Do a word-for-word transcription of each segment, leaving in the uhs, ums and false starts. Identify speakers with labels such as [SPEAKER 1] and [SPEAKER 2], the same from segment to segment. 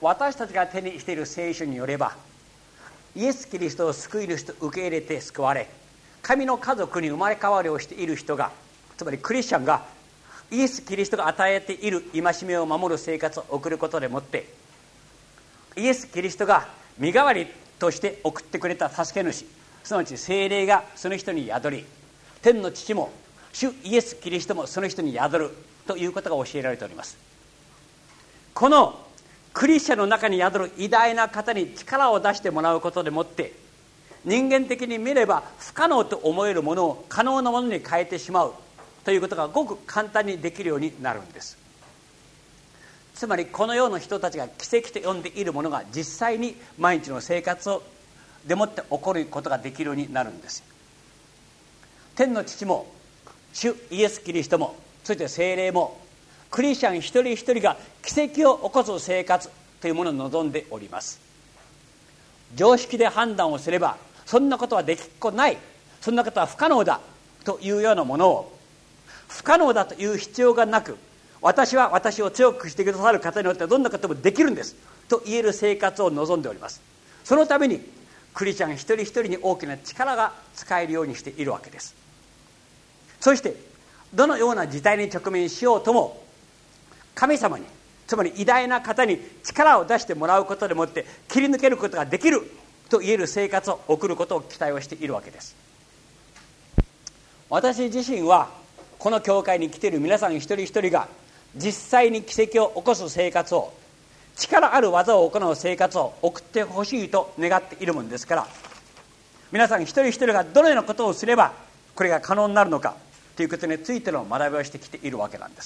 [SPEAKER 1] 私たちが手にしている聖書によれば、イエス・キリストを救い主と受け入れて救われ、神の家族に生まれ変わりをしている人が、つまりクリスチャンがイエス・キリストが与えている戒めを守る生活を送ることでもって、イエス・キリストが身代わりとして送ってくれた助け主、すなわち聖霊がその人に宿り、天の父も主イエス・キリストもその人に宿るということが教えられております。このクリスチャンの中に宿る偉大な方に力を出してもらうことでもって、人間的に見れば不可能と思えるものを可能なものに変えてしまうということがごく簡単にできるようになるんです。つまりこの世の人たちが奇跡と呼んでいるものが実際に毎日の生活をでもって起こることができるようになるんです。天の父も主イエス・キリストも、そして聖霊もクリスチャン一人一人が奇跡を起こす生活というものを望んでおります。常識で判断をすればそんなことはできっこない、そんなことは不可能だというようなものを、不可能だという必要がなく、私は私を強くしてくださる方によってどんなこともできるんですと言える生活を望んでおります。そのためにクリスチャン一人一人に大きな力が使えるようにしているわけです。そしてどのような事態に直面しようとも、神様に、つまり偉大な方に力を出してもらうことでもって切り抜けることができると言える生活を送ることを期待をしているわけです。私自身はこの教会に来ている皆さん一人一人が実際に奇跡を起こす生活を、力ある技を行う生活を送ってほしいと願っているものですから、皆さん一人一人がどのようなことをすればこれが可能になるのかということについての学びをしてきているわけなんです。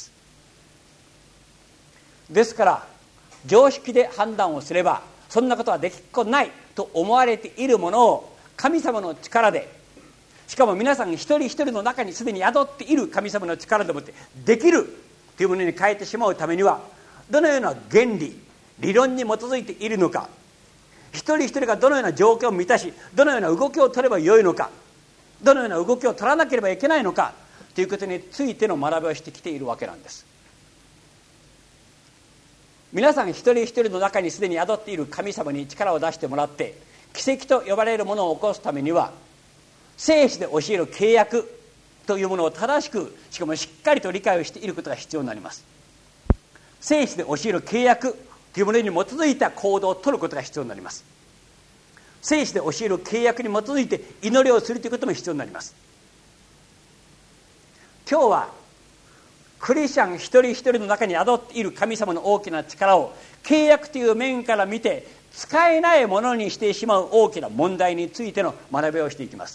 [SPEAKER 1] ですから常識で判断をすればそんなことはできっこないと思われているものを、神様の力で、しかも皆さん一人一人の中にすでに宿っている神様の力でもってできるというものに変えてしまうためには、どのような原理理論に基づいているのか、一人一人がどのような状況を満たし、どのような動きを取ればよいのか、どのような動きを取らなければいけないのかということについての学びをしてきているわけなんです。皆さん一人一人の中にすでに宿っている神様に力を出してもらって奇跡と呼ばれるものを起こすためには、聖書で教える契約というものを正しく、しかもしっかりと理解をしていることが必要になります。聖書で教える契約というものに基づいた行動を取ることが必要になります。聖書で教える契約に基づいて祈りをするということも必要になります。今日はクリスチャン一人一人の中に宿っている神様の大きな力を契約という面から見て使えないものにしてしまう大きな問題についての学びをしていきます。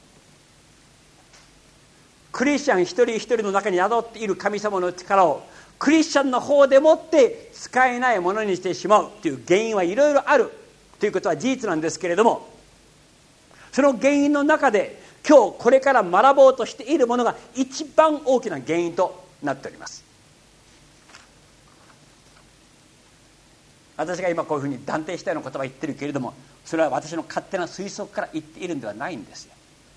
[SPEAKER 1] クリスチャン一人一人の中に宿っている神様の力をクリスチャンの方でもって使えないものにしてしまうという原因はいろいろあるということは事実なんですけれども、その原因の中で今日これから学ぼうとしているものが一番大きな原因となっております。私が今こういうふうに断定したような言葉を言ってるけれども、それは私の勝手な推測から言っているんではないんですよ。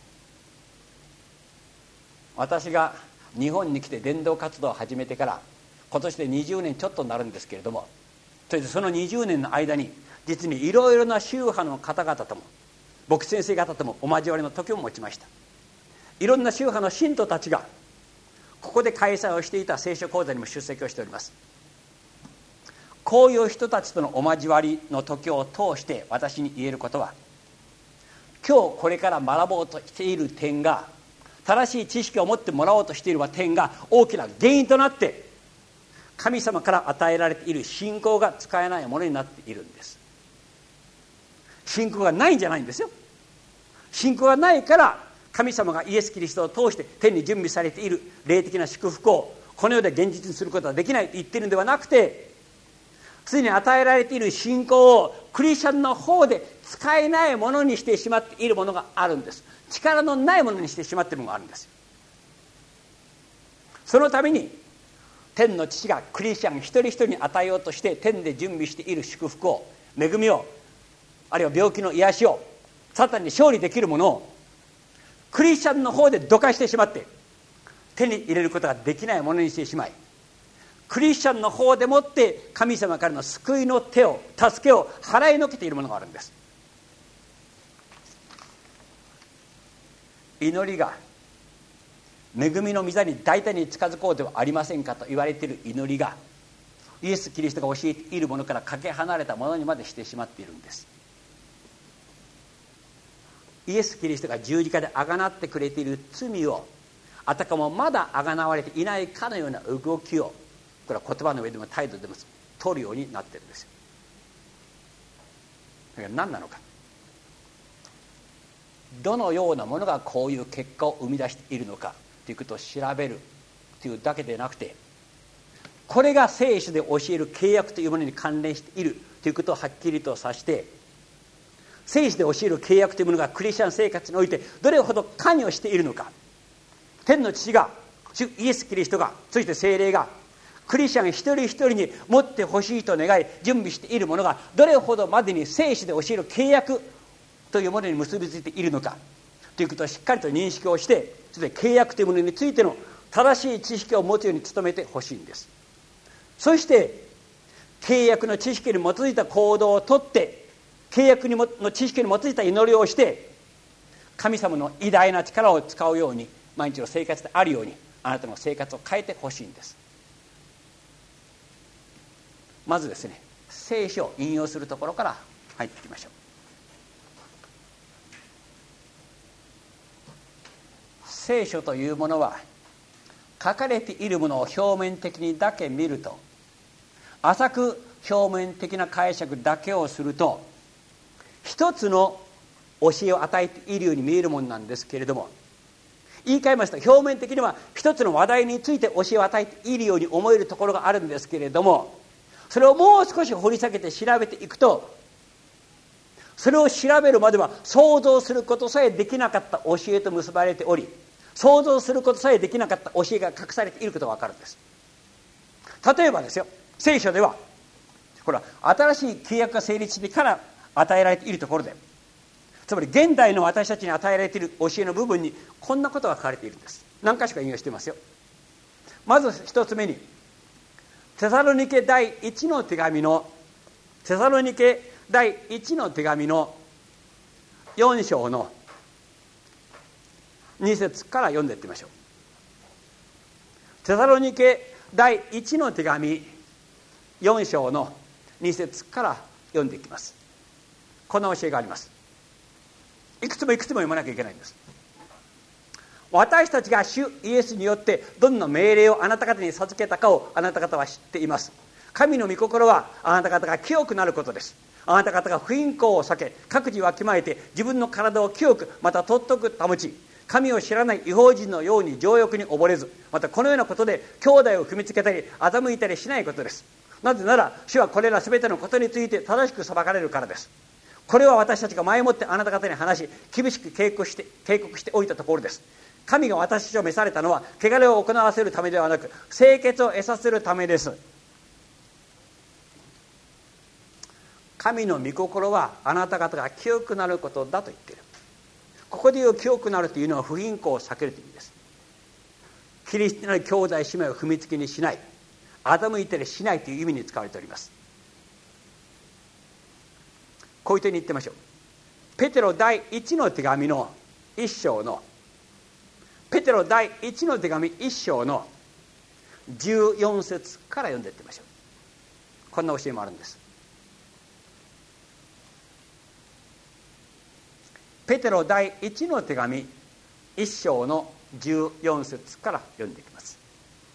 [SPEAKER 1] 私が日本に来て伝道活動を始めてから今年でにじゅうねんちょっとになるんですけれども、それでそのにじゅうねんの間に実にいろいろな宗派の方々とも牧師先生方ともお交わりの時を持ちました。いろんな宗派の信徒たちがここで開催をしていた聖書講座にも出席をしております。こういう人たちとのお交わりの時を通して私に言えることは、今日これから学ぼうとしている点が、正しい知識を持ってもらおうとしている点が大きな原因となって神様から与えられている信仰が使えないものになっているんです。信仰がないんじゃないんですよ。信仰がないから神様がイエス・キリストを通して天に準備されている霊的な祝福をこの世で現実にすることはできないと言っているのではなくて、すでに与えられている信仰をクリスチャンの方で使えないものにしてしまっているものがあるんです。力のないものにしてしまっているものがあるんです。そのために天の父がクリスチャン一人一人に与えようとして天で準備している祝福を、恵みを、あるいは病気の癒しを、サタンに勝利できるものをクリスチャンの方でどかしてしまって手に入れることができないものにしてしまい、 クリスチャンの方でもって神様からの救いの手を助けを払いのけているものがあるんです。祈りが恵みの御座に大胆に近づこうではありませんかと言われている祈りが、イエス・キリストが教えているものからかけ離れたものにまでしてしまっているんです。イエス・キリストが十字架であがなってくれている罪をあたかもまだあがなわれていないかのような動きを、これは言葉の上でも態度でも取るようになっているんですよ。だから何なのか、どのようなものがこういう結果を生み出しているのかということを調べるというだけでなくて、これが聖書で教える契約というものに関連しているということをはっきりと指して、聖書で教える契約というものがクリスチャン生活においてどれほど関与しているのか、天の父が、主イエス・キリストが、そして聖霊がクリスチャン一人一人に持ってほしいと願い準備しているものがどれほどまでに聖書で教える契約というものに結びついているのかということをしっかりと認識をして、それで契約というものについての正しい知識を持つように努めてほしいんです。そして契約の知識に基づいた行動をとって、契約の知識に基づいた祈りをして、神様の偉大な力を使うように毎日の生活であるように、あなたの生活を変えてほしいんです。まずですね、聖書を引用するところから入っていきましょう。聖書というものは、書かれているものを表面的にだけ見ると、浅く表面的な解釈だけをすると、一つの教えを与えているように見えるものなんですけれども、言い換えますと、表面的には一つの話題について教えを与えているように思えるところがあるんですけれども、それをもう少し掘り下げて調べていくと、それを調べるまでは想像することさえできなかった教えと結ばれており、想像することさえできなかった教えが隠されていることが分かるんです。例えばですよ、聖書ではこれは新しい契約が成立してから与えられているところで、つまり現代の私たちに与えられている教えの部分にこんなことが書かれているんです。何か所か引用していますよ。まず一つ目に、テサロニケ第一の手紙のテサロニケ第一の手紙のよん章のに節から読んでいってみましょう。テサロニケ第一の手紙よん章のに節から読んでいきます。こんな教えがあります。いくつもいくつも読まなきゃいけないんです。私たちが主イエスによってどんな命令をあなた方に授けたかをあなた方は知っています。神の御心はあなた方が清くなることです。あなた方が不貧困を避け、各自わきまえて自分の体を清くまた尊く保ち、神を知らない異邦人のように情欲に溺れず、またこのようなことで兄弟を踏みつけたり欺いたりしないことです。なぜなら主はこれらすべてのことについて正しく裁かれるからです。これは私たちが前もってあなた方に話し、厳しく警告して警告しておいたところです。神が私たちを召されたのは汚れを行わせるためではなく、清潔を得させるためです。神の御心はあなた方が清くなることだと言っている。ここで言う清くなるというのは不貧困を避けるという意味です。キリストなる兄弟姉妹を踏みつけにしない、欺いたりしないという意味に使われております。こういう点に言ってみましょう。ペテロ第一の手紙の一章のペテロ第一の手紙一章のじゅうよん節から読んでいってみましょう。こんな教えもあるんです。ペテロ第一の手紙一章のじゅうよん節から読んでいきます。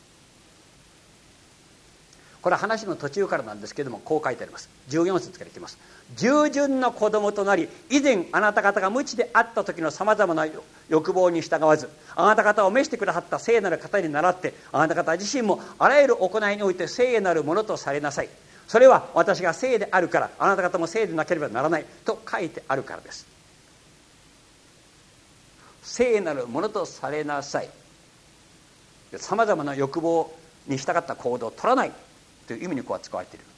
[SPEAKER 1] これは話の途中からなんですけれども、こう書いてあります。じゅうよん節からいきます。従順の子供となり、以前あなた方が無知であった時のさまざまな欲望に従わず、あなた方を召してくださった聖なる方に倣って、あなた方自身もあらゆる行いにおいて聖なるものとされなさい。それは私が聖であるから、あなた方も聖でなければならないと書いてあるからです。聖なるものとされなさい。さまざまな欲望に従った行動を取らないという意味にこう使われている。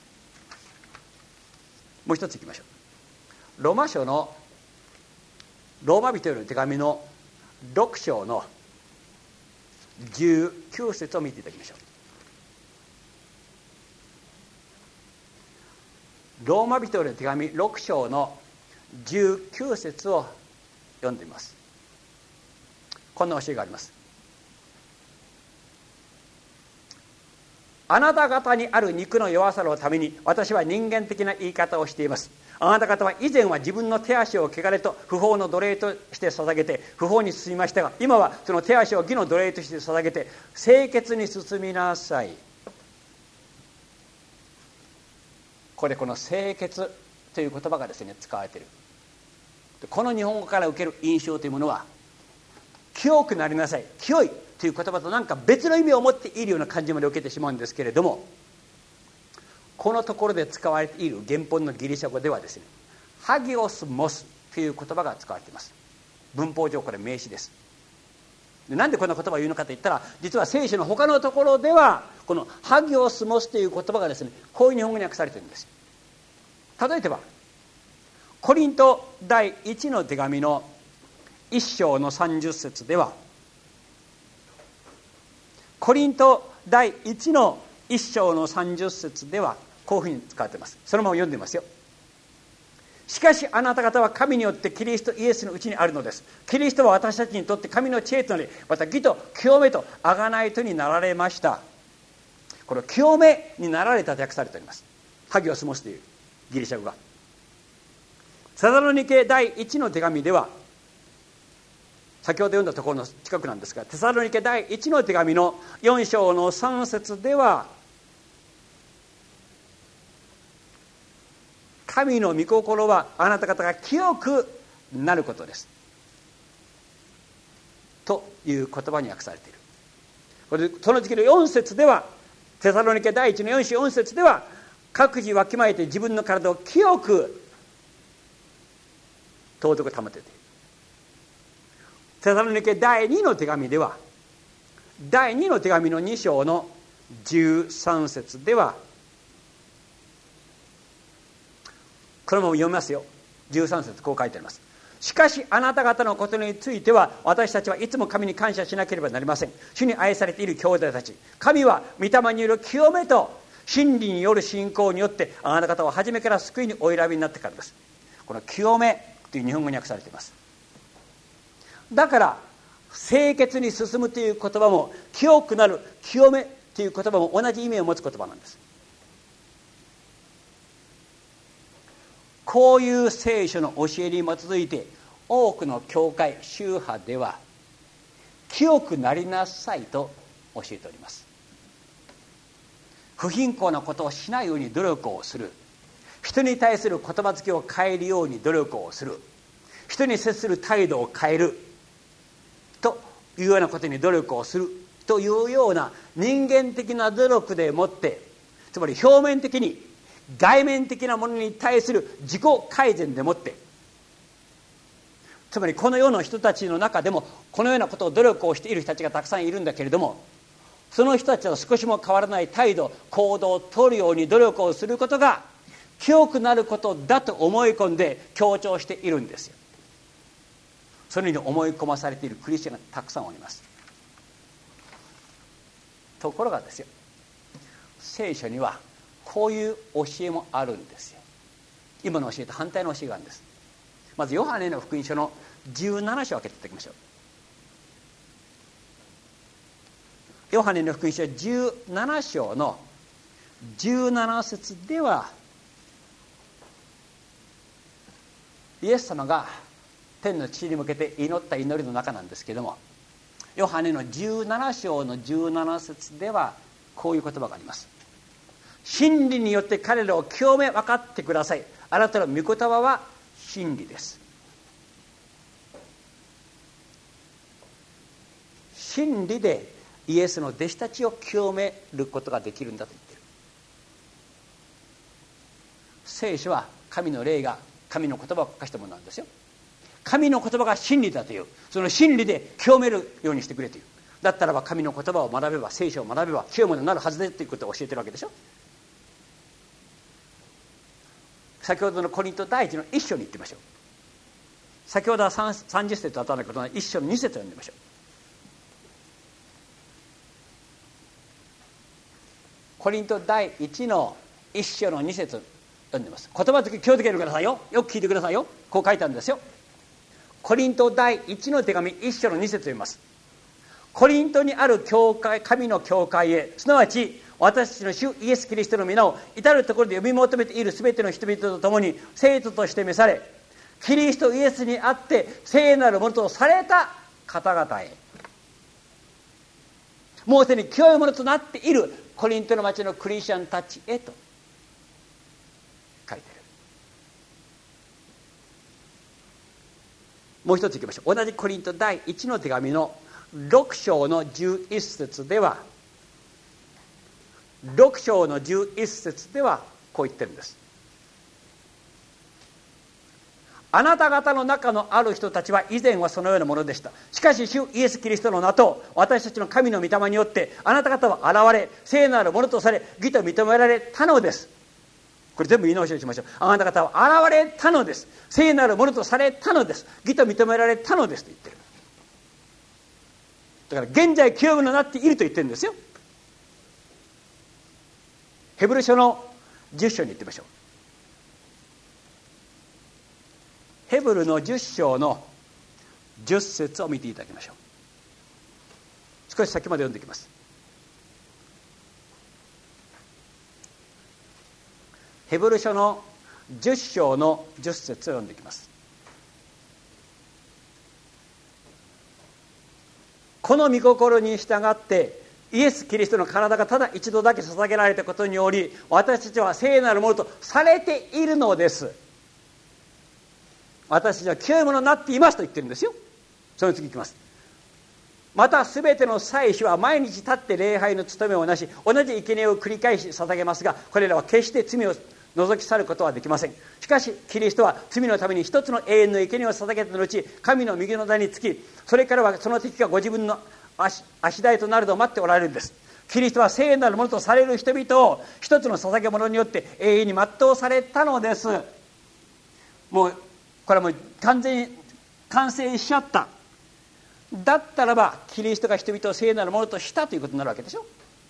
[SPEAKER 1] もう一ついきましょう。ローマ書のローマ人への手紙のろく章のじゅうきゅう節を見ていただきましょう。 ローマ人への手紙ろく章のじゅうきゅう節を読んでみます。こんな教えがあります。あなた方にある肉の弱さのために私は人間的な言い方をしています。あなた方は以前は自分の手足を汚れと不法の奴隷として捧げて不法に進みましたが、今はその手足を義の奴隷として捧げて清潔に進みなさい。これこの清潔という言葉がですね使われている。この日本語から受ける印象というものは、清くなりなさい、清いという言葉と何か別の意味を持っているような感じまで受けてしまうんですけれども、このところで使われている原本のギリシャ語ではですね、ハギオスモスという言葉が使われています。文法上これ名詞です。でなんでこんな言葉を言うのかといったら、実は聖書の他のところではこのハギオスモスという言葉がですね、こういう日本語に訳されているんです。例えばコリント第一の手紙の一章のさんじゅっ節では、コリント第一の一章のさんじゅっ節ではこういうふうに使われています。そのまま読んでみますよ。しかしあなた方は神によってキリストイエスのうちにあるのです。キリストは私たちにとって神の知恵となり、また義と清めと贖いとになられました。これ清めになられたと訳されております。ハギオスモスというギリシャ語が。テサロニケ第一の手紙では、先ほど読んだところの近くなんですが、テサロニケ第一の手紙のよん章のさん節では、神の御心はあなた方が清くなることですという言葉に訳されている。これその次のよん節では、テサロニケ第一のよん章よん節では、各自わきまえて自分の体を清く尊く保てている。テサロニケ第二の手紙では、第二の手紙のに章のじゅうさん節では、このまま読みますよ。じゅうさん節こう書いてあります。しかしあなた方のことについては私たちはいつも神に感謝しなければなりません。主に愛されている兄弟たち、神は御霊による清めと真理による信仰によってあなた方を初めから救いにお選びになってからです。この清めという日本語に訳されています。だから清潔に進むという言葉も、清くなる、清めという言葉も同じ意味を持つ言葉なんです。こういう聖書の教えに基づいて多くの教会宗派では清くなりなさいと教えております。不貧困なことをしないように努力をする、人に対する言葉つきを変えるように努力をする、人に接する態度を変えるというようなことに努力をするというような人間的な努力でもって、つまり表面的に外面的なものに対する自己改善でもって、つまりこの世の人たちの中でもこのようなことを努力をしている人たちがたくさんいるんだけれども、その人たちは少しも変わらない態度行動を取るように努力をすることが清くなることだと思い込んで強調しているんですよ。そのように思い込まされているクリスチャンがたくさんおります。ところがですよ、聖書にはこういう教えもあるんですよ。今の教えと反対の教えがあるんです。まずヨハネの福音書のじゅうなな章を開けていただきましょう。ヨハネの福音書じゅうなな章のじゅうなな節では、イエス様が天の父に向けて祈った祈りの中なんですけれども、ヨハネのじゅうなな章のじゅうなな節ではこういう言葉があります。真理によって彼らを清め分かってください。あなたの御言葉は真理です。真理でイエスの弟子たちを清めることができるんだと言っている。聖書は神の霊が神の言葉を書かしたものなんですよ。神の言葉が真理だという、その真理で清めるようにしてくれという。だったらば神の言葉を学べば、聖書を学べば清いものになるはずでということを教えてるわけでしょ。先ほどのコリント第一の一章に行ってみましょう。先ほどはさんじゅっ節と当たらないことの一章のに節を読んでみましょう。コリント第一の一章のに節、 読んでます。言葉付け気をつけてくださいよ。よく聞いてくださいよ。こう書いてあるんですよ。コリント第一の手紙一章の二節を読みます。コリントにある教会、神の教会へ、すなわち私たちの主イエス・キリストの皆を至るところで呼び求めているすべての人々と共に生徒として召され、キリストイエスにあって聖なるものとされた方々へ、もうすでに清いものとなっているコリントの町のクリスチャンたちへと書いている。もう一ついきましょう。同じコリント第一の手紙のろく章のじゅういっ節では、ろく章のじゅういっ節ではこう言ってるんです。あなた方の中のある人たちは以前はそのようなものでした。しかし主イエス・キリストの名と私たちの神の御霊によってあなた方は現れ、聖なるものとされ義と認められたのです。これ全部言い直しをしましょう。あなた方は現れたのです。聖なるものとされたのです。義と認められたのですと言ってる。だから現在清いものになっていると言ってるんですよ。ヘブル書のじゅっ章に行ってみましょう。ヘブルのじゅっ章のじゅっ節を見ていただきましょう。少し先まで読んでいきます。ヘブル書のじゅっ章のじゅっ節を読んでいきます。この御心に従ってイエス・キリストの体がただ一度だけ捧げられたことにより、私たちは聖なるものとされているのです。私たちは清いものになっていますと言ってるんですよ。その次いきます。またすべての祭司は毎日立って礼拝の務めをなし、同じ生贄を繰り返し捧げますが、これらは決して罪を除き去ることはできません。しかしキリストは罪のために一つの永遠の生贄を捧げた後、神の右の座につき、それからはその敵がご自分の 足, 足台となるのを待っておられるんです。キリストは聖なるものとされる人々を一つの捧げ物によって永遠に全うされたのです。もうこれはもう完全に完成しちゃった。だったらばキリストが人々を聖なるものとしたということになるわけでしょ。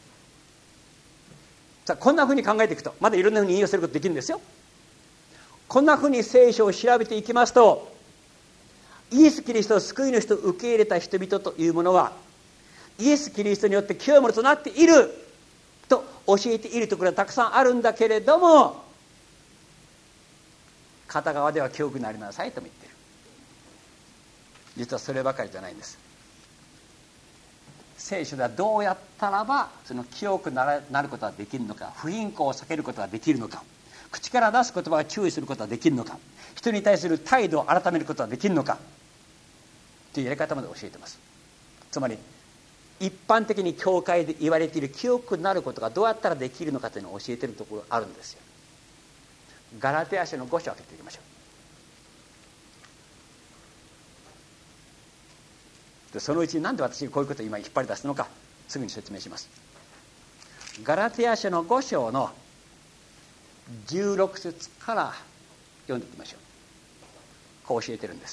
[SPEAKER 1] さあこんなふうに考えていくとまだいろんなふうに引用することできるんですよ。こんなふうに聖書を調べていきますと、イエス・キリストを救い主と受け入れた人々というものはイエス・キリストによって清いものとなっていると教えているところがたくさんあるんだけれども、片側では清くなりなさいとも言っている。実はそればかりじゃないんです。聖書ではどうやったらばその清くなることができるのか、不貧困を避けることができるのか、口から出す言葉を注意することができるのか、人に対する態度を改めることができるのかというやり方まで教えています。つまり一般的に教会で言われている清くなることがどうやったらできるのかというのを教えているところがあるんですよ。ガラテヤ書のご章を開けていきましょう。でそのうちに何で私がこういうことを今引っ張り出すのかすぐに説明します。ガラテヤ書のご章のじゅうろく節から読んでいきましょう。こう教えてるんです。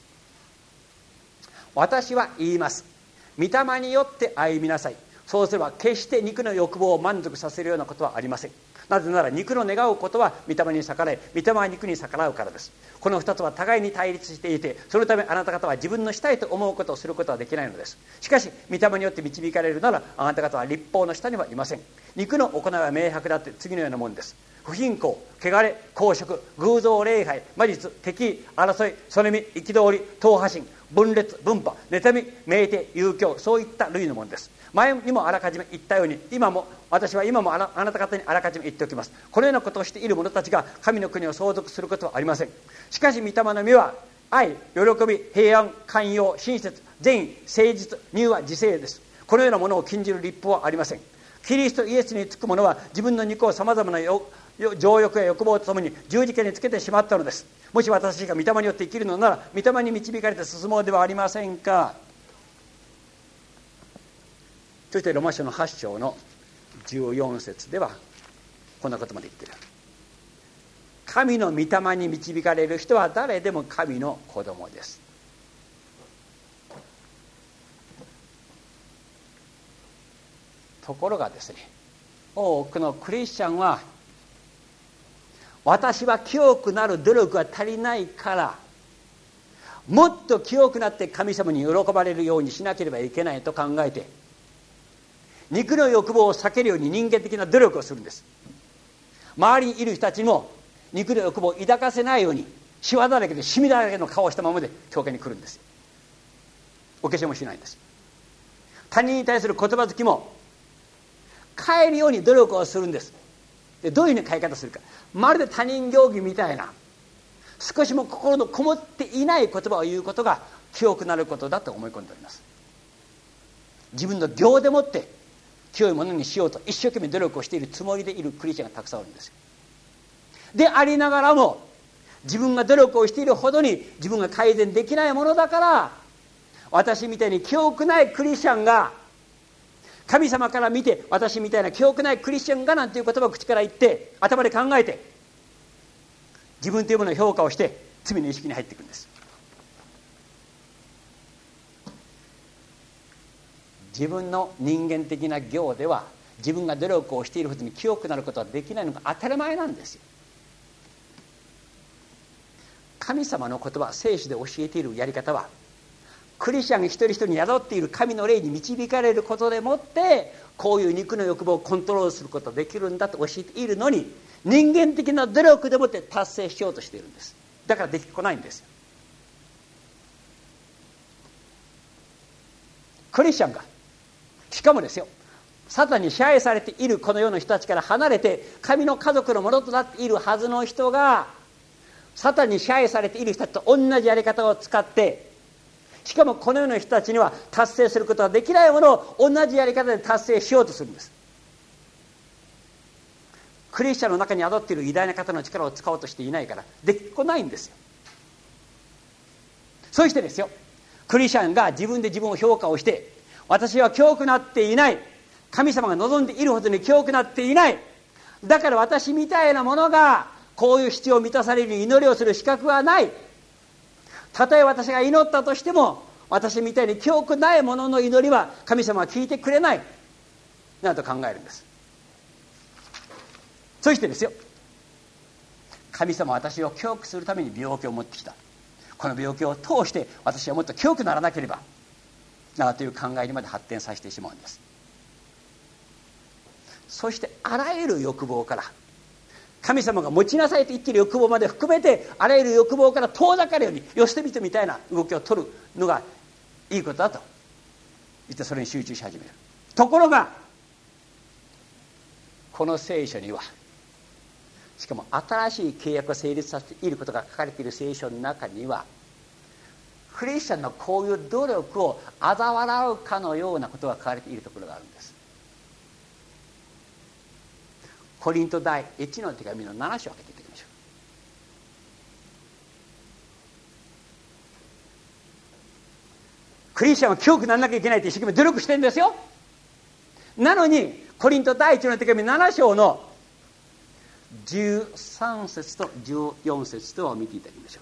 [SPEAKER 1] 私は言います。御霊によって歩みなさい。そうすれば決して肉の欲望を満足させるようなことはありません。なぜなら肉の願うことは御霊に逆らい、御霊は肉に逆らうからです。この二つは互いに対立していて、そのためあなた方は自分のしたいと思うことをすることはできないのです。しかし御霊によって導かれるなら、あなた方は律法の下にはいません。肉の行いは明白だって次のようなものです。不貧困、汚れ、公職、偶像礼拝、魔術、敵意、争い、そねみ、憤り、党派心、分裂、分派、妬み、酩酊、遊興、そういった類のものです。前にもあらかじめ言ったように、今も私は今もあな、あなた方にあらかじめ言っておきます。このようなことをしている者たちが神の国を相続することはありません。しかし御霊の実は愛、喜び、平安、寛容、親切、善意、誠実、柔和、自制です。このようなものを禁じる律法はありません。キリストイエスにつく者は自分の肉をさまざまな情欲や欲望とともに十字架につけてしまったのです。もし私が御霊によって生きるのなら、御霊に導かれて進もうではありませんか。そしてロマ書のはち章のじゅうよん節ではこんなことまで言っている。神の御霊に導かれる人は誰でも神の子供です。ところがですね、多くのクリスチャンは私は清くなる努力が足りないから、もっと清くなって神様に喜ばれるようにしなければいけないと考えて、肉の欲望を避けるように人間的な努力をするんです。周りにいる人たちにも肉の欲望を抱かせないように、シワだらけでシミだらけの顔をしたままで教会に来るんです。お化粧もしないんです。他人に対する言葉好きも変えるように努力をするんです。でどういうふうに変え方するか、まるで他人行儀みたいな、少しも心のこもっていない言葉を言うことが清くなることだと思い込んでおります。自分の行でもって清いものにしようと一生懸命努力をしているつもりでいるクリスチャンがたくさんあるんですよ。でありながらも、自分が努力をしているほどに自分が改善できないものだから、私みたいに清くないクリスチャンが、神様から見て私みたいな清くないクリスチャンがなんていう言葉を口から言って、頭で考えて自分というものを評価をして罪の意識に入っていくんです。自分の人間的な行では自分が努力をしているほどに清くなることはできないのが当たり前なんですよ。神様の言葉、聖書で教えているやり方は、クリスチャン一人一人に宿っている神の霊に導かれることでもって、こういう肉の欲望をコントロールすることができるんだと教えているのに、人間的な努力でもって達成しようとしているんです。だからできっこないんですよ。クリスチャンが、しかもですよ、サタンに支配されているこの世の人たちから離れて神の家族のものとなっているはずの人が、サタンに支配されている人たちと同じやり方を使って、しかもこの世の人たちには達成することができないものを同じやり方で達成しようとするんです。クリスチャンの中に宿っている偉大な方の力を使おうとしていないからできっこないんですよ。そうしてですよ、クリスチャンが自分で自分を評価をして、私は清くなっていない、神様が望んでいるほどに清くなっていない、だから私みたいなものがこういう必要を満たされる祈りをする資格はない、たとえ私が祈ったとしても私みたいに清くないものの祈りは神様は聞いてくれないなどと考えるんです。そしてですよ、神様は私を清くするために病気を持ってきた、この病気を通して私はもっと清くならなければなという考えにまで発展させてしまうんです。そしてあらゆる欲望から、神様が持ちなさいと言っている欲望まで含めて、あらゆる欲望から遠ざかるように、よ捨て人みたいな動きを取るのがいいことだと言って、それに集中し始める。ところがこの聖書には、しかも新しい契約を成立させていることが書かれている聖書の中には、クリスチャンのこういう努力を嘲笑うかのようなことが書かれているところがあるんです。コリント第一の手紙のなな章を開けていただきましょう。クリスチャンは清くならなきゃいけないって一生懸命努力してるんですよ。なのにコリント第一の手紙なな章のじゅうさん節とじゅうよん節とを見ていただきましょう。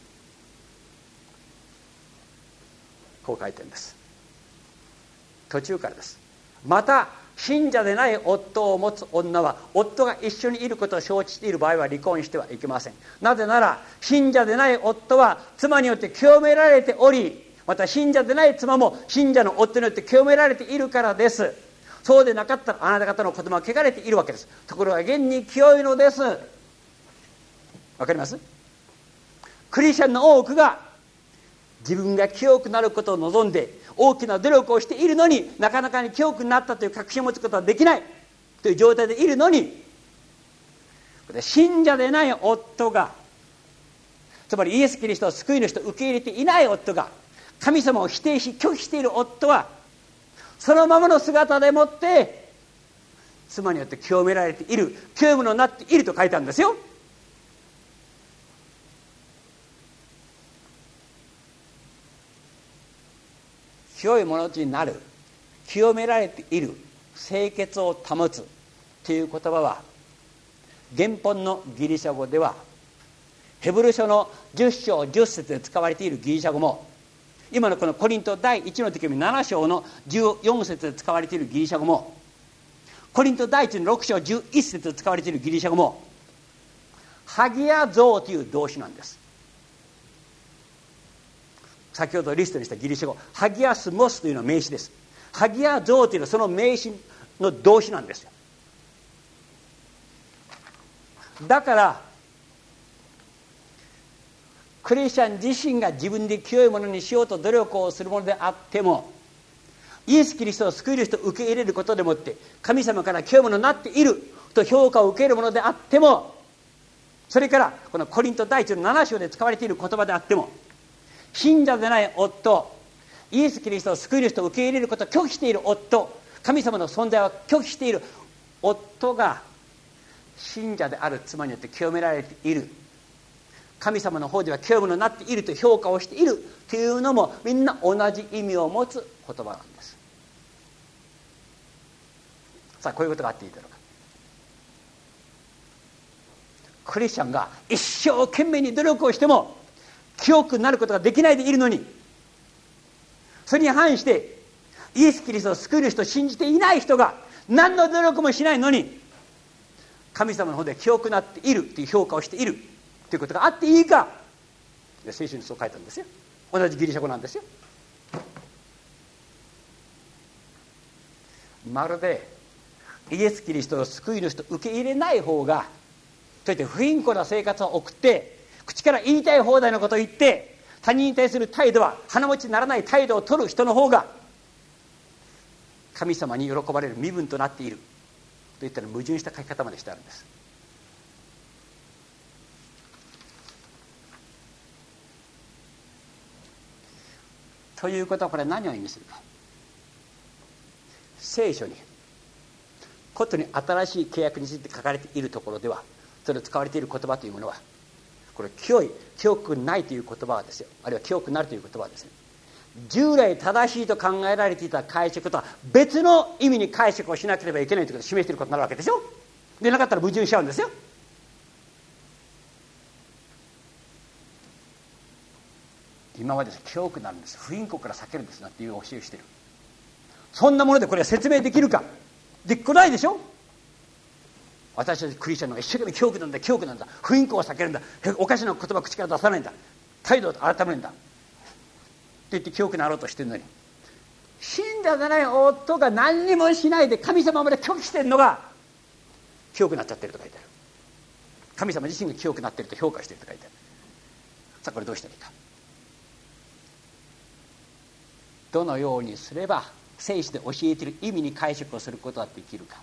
[SPEAKER 1] こう書いてるんです。途中からです。また信者でない夫を持つ女は、夫が一緒にいることを承知している場合は離婚してはいけません。なぜなら信者でない夫は妻によって清められており、また信者でない妻も信者の夫によって清められているからです。そうでなかったらあなた方の子供は汚れているわけです。ところが現に清いのです。わかります？クリスチャンの多くが自分が清くなることを望んで大きな努力をしているのに、なかなかに清くなったという確信を持つことはできないという状態でいるのに、信者でない夫が、つまりイエス・キリストを救い主と受け入れていない夫が、神様を否定し拒否している夫は、そのままの姿でもって妻によって清められている、清いものになっていると書いてあるんですよ。清いものになる、清められている、清潔を保つという言葉は、原本のギリシャ語ではヘブル書のじゅっ章じゅっ節で使われているギリシャ語も、今のこのコリント第一の手紙なな章のじゅうよん節で使われているギリシャ語も、コリント第一のろく章じゅういち節で使われているギリシャ語も、 ハギアゾーという動詞なんです。先ほどリストにしたギリシャ語ハギアスモスというのは名詞です。ハギアゾーというのはその名詞の動詞なんですよ。だからクリスチャン自身が自分で清いものにしようと努力をするものであっても、イエス・キリストを救い主と受け入れることでもって神様から清いものになっていると評価を受けるものであっても、それからこのコリント第一のなな章で使われている言葉であっても、信者でない夫、イエス・キリストを救い主と受け入れることを拒否している夫、神様の存在を拒否している夫が信者である妻によって清められている、神様の方では清いものになっていると評価をしているというのもみんな同じ意味を持つ言葉なんです。さあこういうことがあっていいだろうか。クリスチャンが一生懸命に努力をしても清くなることができないでいるのに、それに反してイエス・キリストを救い主と信じていない人が何の努力もしないのに神様の方で清くなっているという評価をしているということがあっていいか。聖書にそう書いたんですよ。同じギリシャ語なんですよ。まるでイエス・キリストを救い主と受け入れない方が、そうやって不貧困な生活を送って口から言いたい放題のことを言って他人に対する態度は鼻持ちにならない態度を取る人の方が神様に喜ばれる身分となっているといったら矛盾した書き方までしてあるんです。ということはこれは何を意味するか。聖書にことに新しい契約について書かれているところでは、それを使われている言葉というものはこれ清い清くないという言葉はですよ、あるいは清くなるという言葉はですね、従来正しいと考えられていた解釈とは別の意味に解釈をしなければいけないということを示していることになるわけでしょ。でなかったら矛盾しちゃうんですよ。今まで清くなるんです、不貧困から避けるんですなんていう教えをしている。そんなものでこれは説明できるか。できないでしょ。私たちクリスチャンの一生懸命清くなんだ清くなんだ、不貧困を避けるんだ、おかしな言葉を口から出さないんだ、態度を改めるんだって言って清くなろうとしてるのに、信者じゃない夫が何にもしないで神様まで拒否してるのが清くなっちゃってると書いてある。神様自身が清くなってると評価してると書いてある。さあこれどうしたらいいか。どのようにすれば聖書で教えている意味に解釈をすることができるか、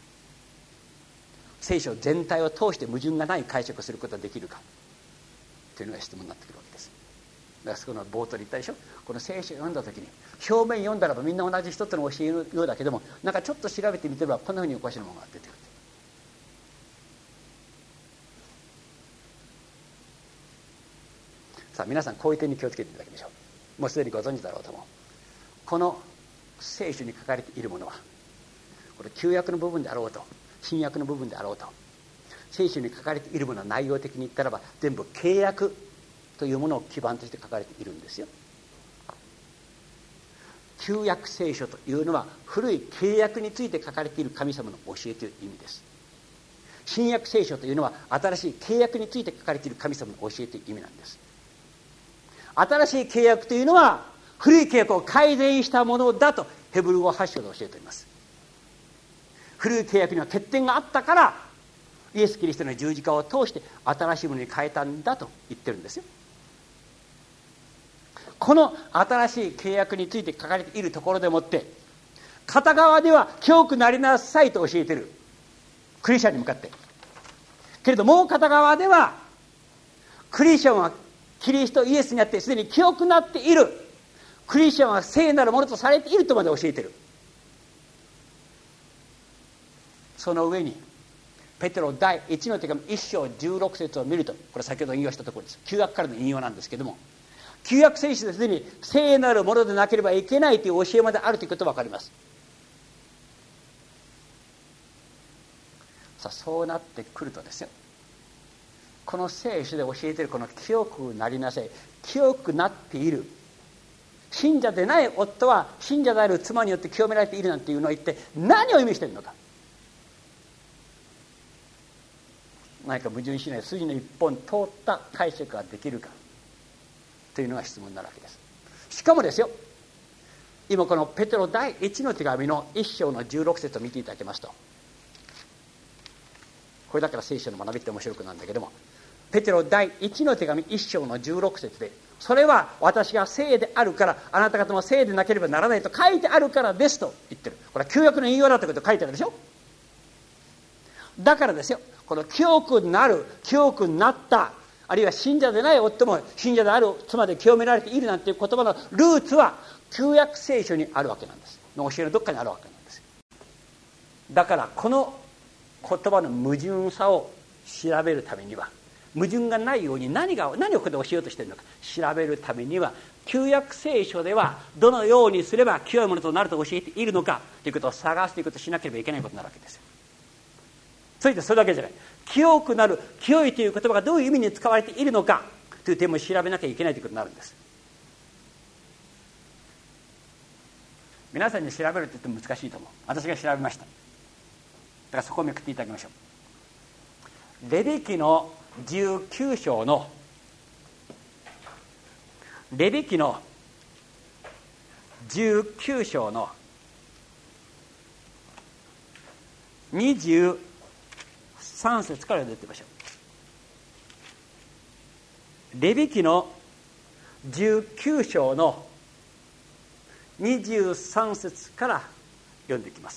[SPEAKER 1] 聖書全体を通して矛盾がない解釈をすることができるかというのが質問になってくるわけです。だからそこの冒頭で言ったでしょ、この聖書を読んだ時に表面読んだらばみんな同じ一つの教えのようだけども、なんかちょっと調べてみてればこんなふうにおかしなものが出てくる。さあ皆さんこういう点に気をつけていただきましょう。もうすでにご存知だろうと思う。この聖書に書かれているものはこれ旧約の部分であろうと新約の部分であろうと、聖書に書かれているものは内容的に言ったらば全部契約というものを基盤として書かれているんですよ。旧約聖書というのは古い契約について書かれている神様の教えという意味です。新約聖書というのは新しい契約について書かれている神様の教えという意味なんです。新しい契約というのは古い契約を改善したものだとヘブル語はち章で教えております。古い契約には欠点があったからイエス・キリストの十字架を通して新しいものに変えたんだと言ってるんですよ。この新しい契約について書かれているところでもって片側では清くなりなさいと教えているクリスチャンに向かって、けれどもう片側ではクリスチャンはキリストイエスにあってすでに清くなっている、クリスチャンは聖なるものとされているとまで教えている。その上にペテロ第一の手紙一章十六節を見ると、これ先ほど引用したところです。旧約からの引用なんですけども、旧約聖書ですでに聖なるものでなければいけないという教えまであるということが分かります。さあそうなってくるとですよ、この聖書で教えているこの清くなりなさい、清くなっている、信者でない夫は信者である妻によって清められているなんていうのは一体何を意味しているのか。 何か矛盾しない筋の一本通った解釈ができるかというのが質問になるわけです。しかもですよ、今このペテロ第一の手紙の一章のじゅうろく節を見ていただきますと、これだから聖書の学びって面白くなるんだけども、ペテロ第一の手紙一章のじゅうろく節で、それは私が聖であるからあなた方も聖でなければならないと書いてあるからですと言ってる。これは旧約の引用だということが書いてあるでしょ。だからですよ、この清くなる、清くなった、あるいは信者でない夫も信者である妻で清められているなんていう言葉のルーツは旧約聖書にあるわけなんです。の教えのどっかにあるわけなんです。だからこの言葉の矛盾さを調べるためには、矛盾がないように何が何をここで教えようとしているのか調べるためには、旧約聖書ではどのようにすれば清いものとなると教えているのかということを探すということをしなければいけないことになるわけですよ。それでそれだけじゃない、清くなる、清いという言葉がどういう意味に使われているのかという点も調べなきゃいけないということになるんです。皆さんに調べるって言っても難しいと思う。私が調べました。だからそこをめくっていただきましょう。レビ記のじゅうきゅう章のレビ記のじゅうきゅう章のにじゅうさん節から読んでいってみましょう。レビ記のじゅうきゅう章のにじゅうさん節から読んでいきます。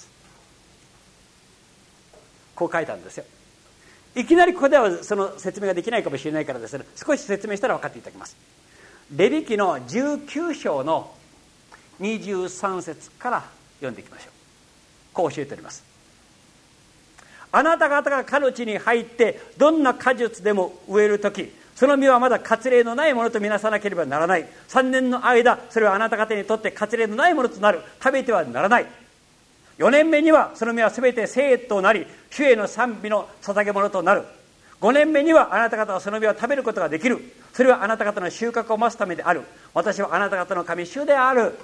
[SPEAKER 1] こう書いたんですよ。いきなりここではその説明ができないかもしれないからですね、少し説明したら分かっていただきます。レビ記のじゅうきゅう章のにじゅうさん節から読んでいきましょう。こう教えております。あなた方が彼の地に入ってどんな果実でも植えるとき、その実はまだ割礼のないものとみなさなければならない。さんねんの間それはあなた方にとって割礼のないものとなる。食べてはならない。よねんめにはその実はすべて聖となり、主への賛美の捧げ物となる。ごねんめにはあなた方はその実を食べることができる。それはあなた方の収穫を増すためである。私はあなた方の神主である。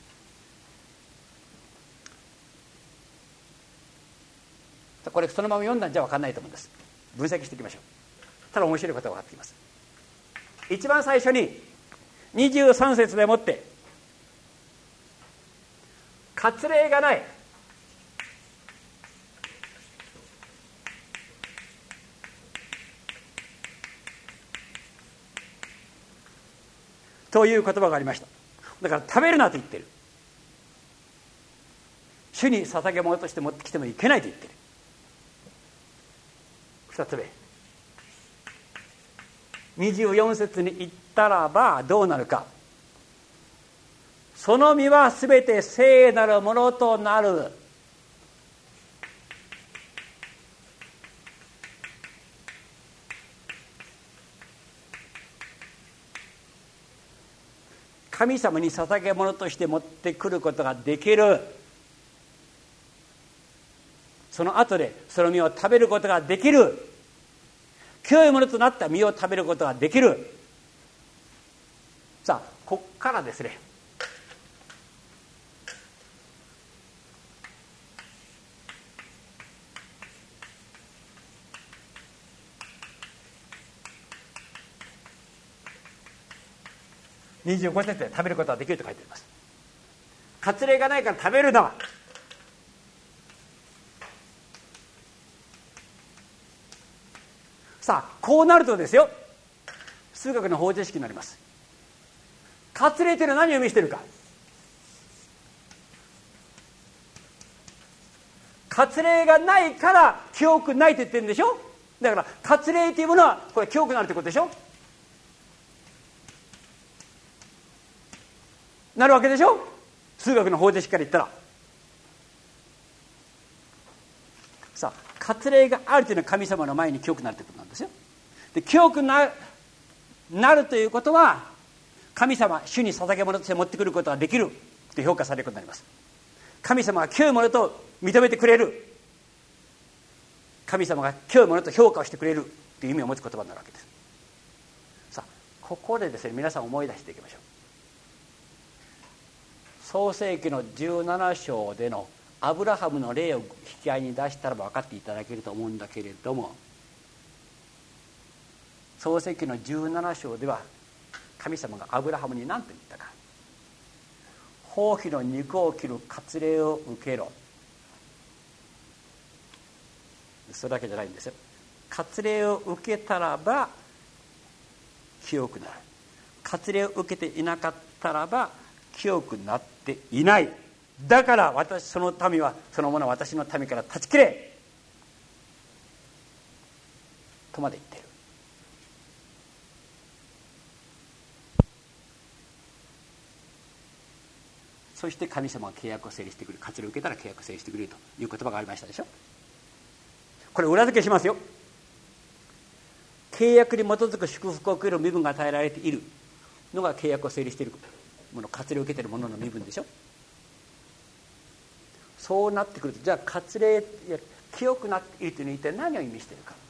[SPEAKER 1] これそのまま読んだんじゃ分かんないと思うんです。分析していきましょう。ただ面白いことが分かってきます。一番最初ににじゅうさん節でもって割礼がないという言葉がありました。だから食べるなと言ってる。主に捧げ物として持ってきてもいけないと言ってる。二つ目、にじゅうよん節に言ったらばどうなるか。その実はすべて聖なるものとなる。神様に捧げ物として持ってくることができる。その後でその実を食べることができる。清いものとなった実を食べることができる。さあここからですね、にじゅうご節で食べることができると書いてあります。割礼がないから食べるな。さあこうなるとですよ、数学の方程式になります。割礼というのは何を意味しているか。割礼がないから清くないと言ってるんでしょ。だから割礼というものはこれ清くなるということでしょ。なるわけでしょ。数学の方程式から言ったら。さあ割礼があるというのは神様の前に清くなるということなんですよ。で清く な, なるということは神様、主に捧げ物として持ってくることができると評価されることになります。神様が清いものと認めてくれる。神様が清いものと評価をしてくれるという意味を持つ言葉になるわけです。さあここでですね、皆さん思い出していきましょう。創世記のじゅうなな章でのアブラハムの例を引き合いに出したらば分かっていただけると思うんだけれども、 創世記のじゅうなな章では神様がアブラハムに何と言ったか。包皮の肉を切る割礼を受けろ。それだけじゃないんですよ。割礼を受けたらば清くなる。割礼を受けていなかったらば清くなっていない。だから私その民はそのものは私の民から断ち切れとまで言っている。そして神様が契約を整理してくる。割礼を受けたら契約を整理してくれるという言葉がありましたでしょ。これ裏付けしますよ。契約に基づく祝福を受ける身分が与えられているのが契約を整理しているもの、割礼を受けているものの身分でしょ。そうなってくると、じゃあ割礼清くなっているというのは一体何を意味しているか。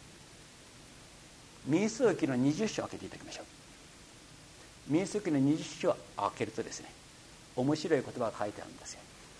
[SPEAKER 1] 民数記のにじゅっ章を開けていただきましょう。民数記のにじゅっ章を開けるとですね、面白い言葉が書いてあるんですよ。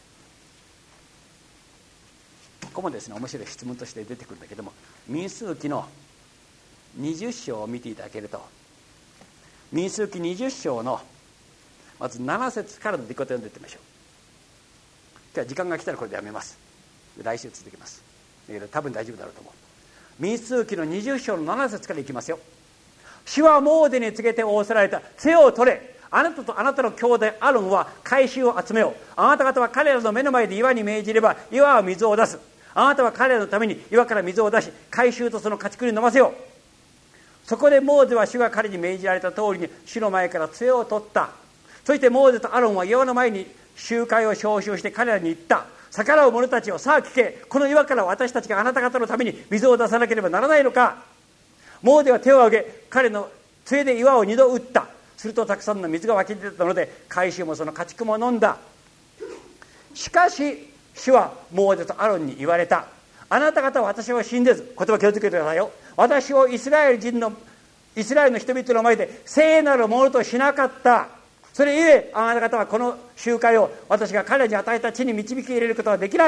[SPEAKER 1] ここもですね面白い質問として出てくるんだけども、民数記のにじゅっ章を見ていただけると、民数記にじゅっ章のまずなな節からの出来事を読んでいってみましょう。今日は時間が来たらこれでやめます。来週続けます。だけど多分大丈夫だろうと思う。民数記のにじゅっ章のなな節からいきますよ。主はモーゼに告げて仰せられた。背を取れ、あなたとあなたの兄弟アロンは回収を集めよう。あなた方は彼らの目の前で岩に命じれば岩は水を出す。あなたは彼らのために岩から水を出し、回収とその家畜に飲ませよう。そこでモーゼは主が彼に命じられた通りに主の前から杖を取った。そしてモーゼとアロンは岩の前に集会を招集して彼らに言った。逆らう者たちを、さあ聞け、この岩から私たちがあなた方のために水を出さなければならないのか。モーゼは手を挙げ、彼の杖で岩を二度打った。するとたくさんの水が湧き出たので、回収もその家畜も飲んだ。しかし主はモーゼとアロンに言われた。あなた方は私を信ぜず、言葉気をつけてくださいよ。私をイスラエル人のイスラエルの人々の前で聖なるものとしなかった。それゆえあなた方はこの集会を私が彼らに与えた地に導き入れることはできない。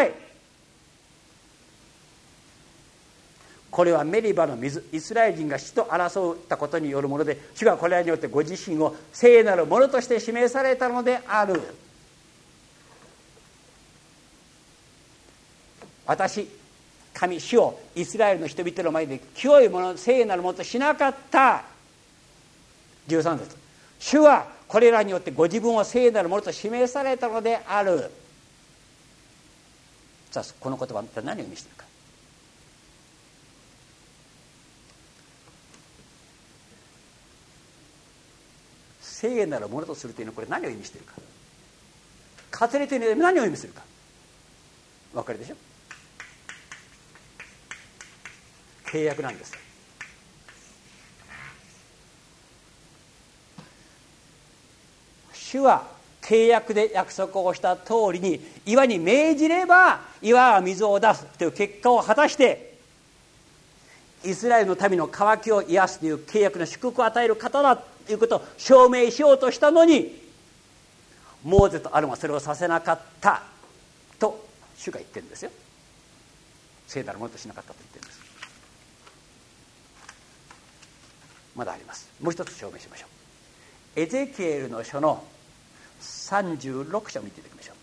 [SPEAKER 1] これはメリバの水、イスラエル人が死と争ったことによるもので、主がこれらによってご自身を聖なるものとして示されたのである。私神主をイスラエルの人々の前で清いもの、聖なるものとしなかった。じゅうさん節、主はこれらによってご自分を聖なるものと示されたのである。さあこの言葉は何を意味しているか。聖なるものとするというのはこれ何を意味しているか。割礼というのは何を意味するか分かるでしょ。契約なんです。主は契約で約束をした通りに岩に命じれば岩は水を出すという結果を果たして、イスラエルの民の渇きを癒すという契約の祝福を与える方だということを証明しようとしたのに、モーゼとアロンはそれをさせなかったと主が言ってるんですよ。聖なるものとしなかったと言ってるんです。まだあります。もう一つ証明しましょう。エゼキエルの書のさんじゅうろく章を見ていただきましょ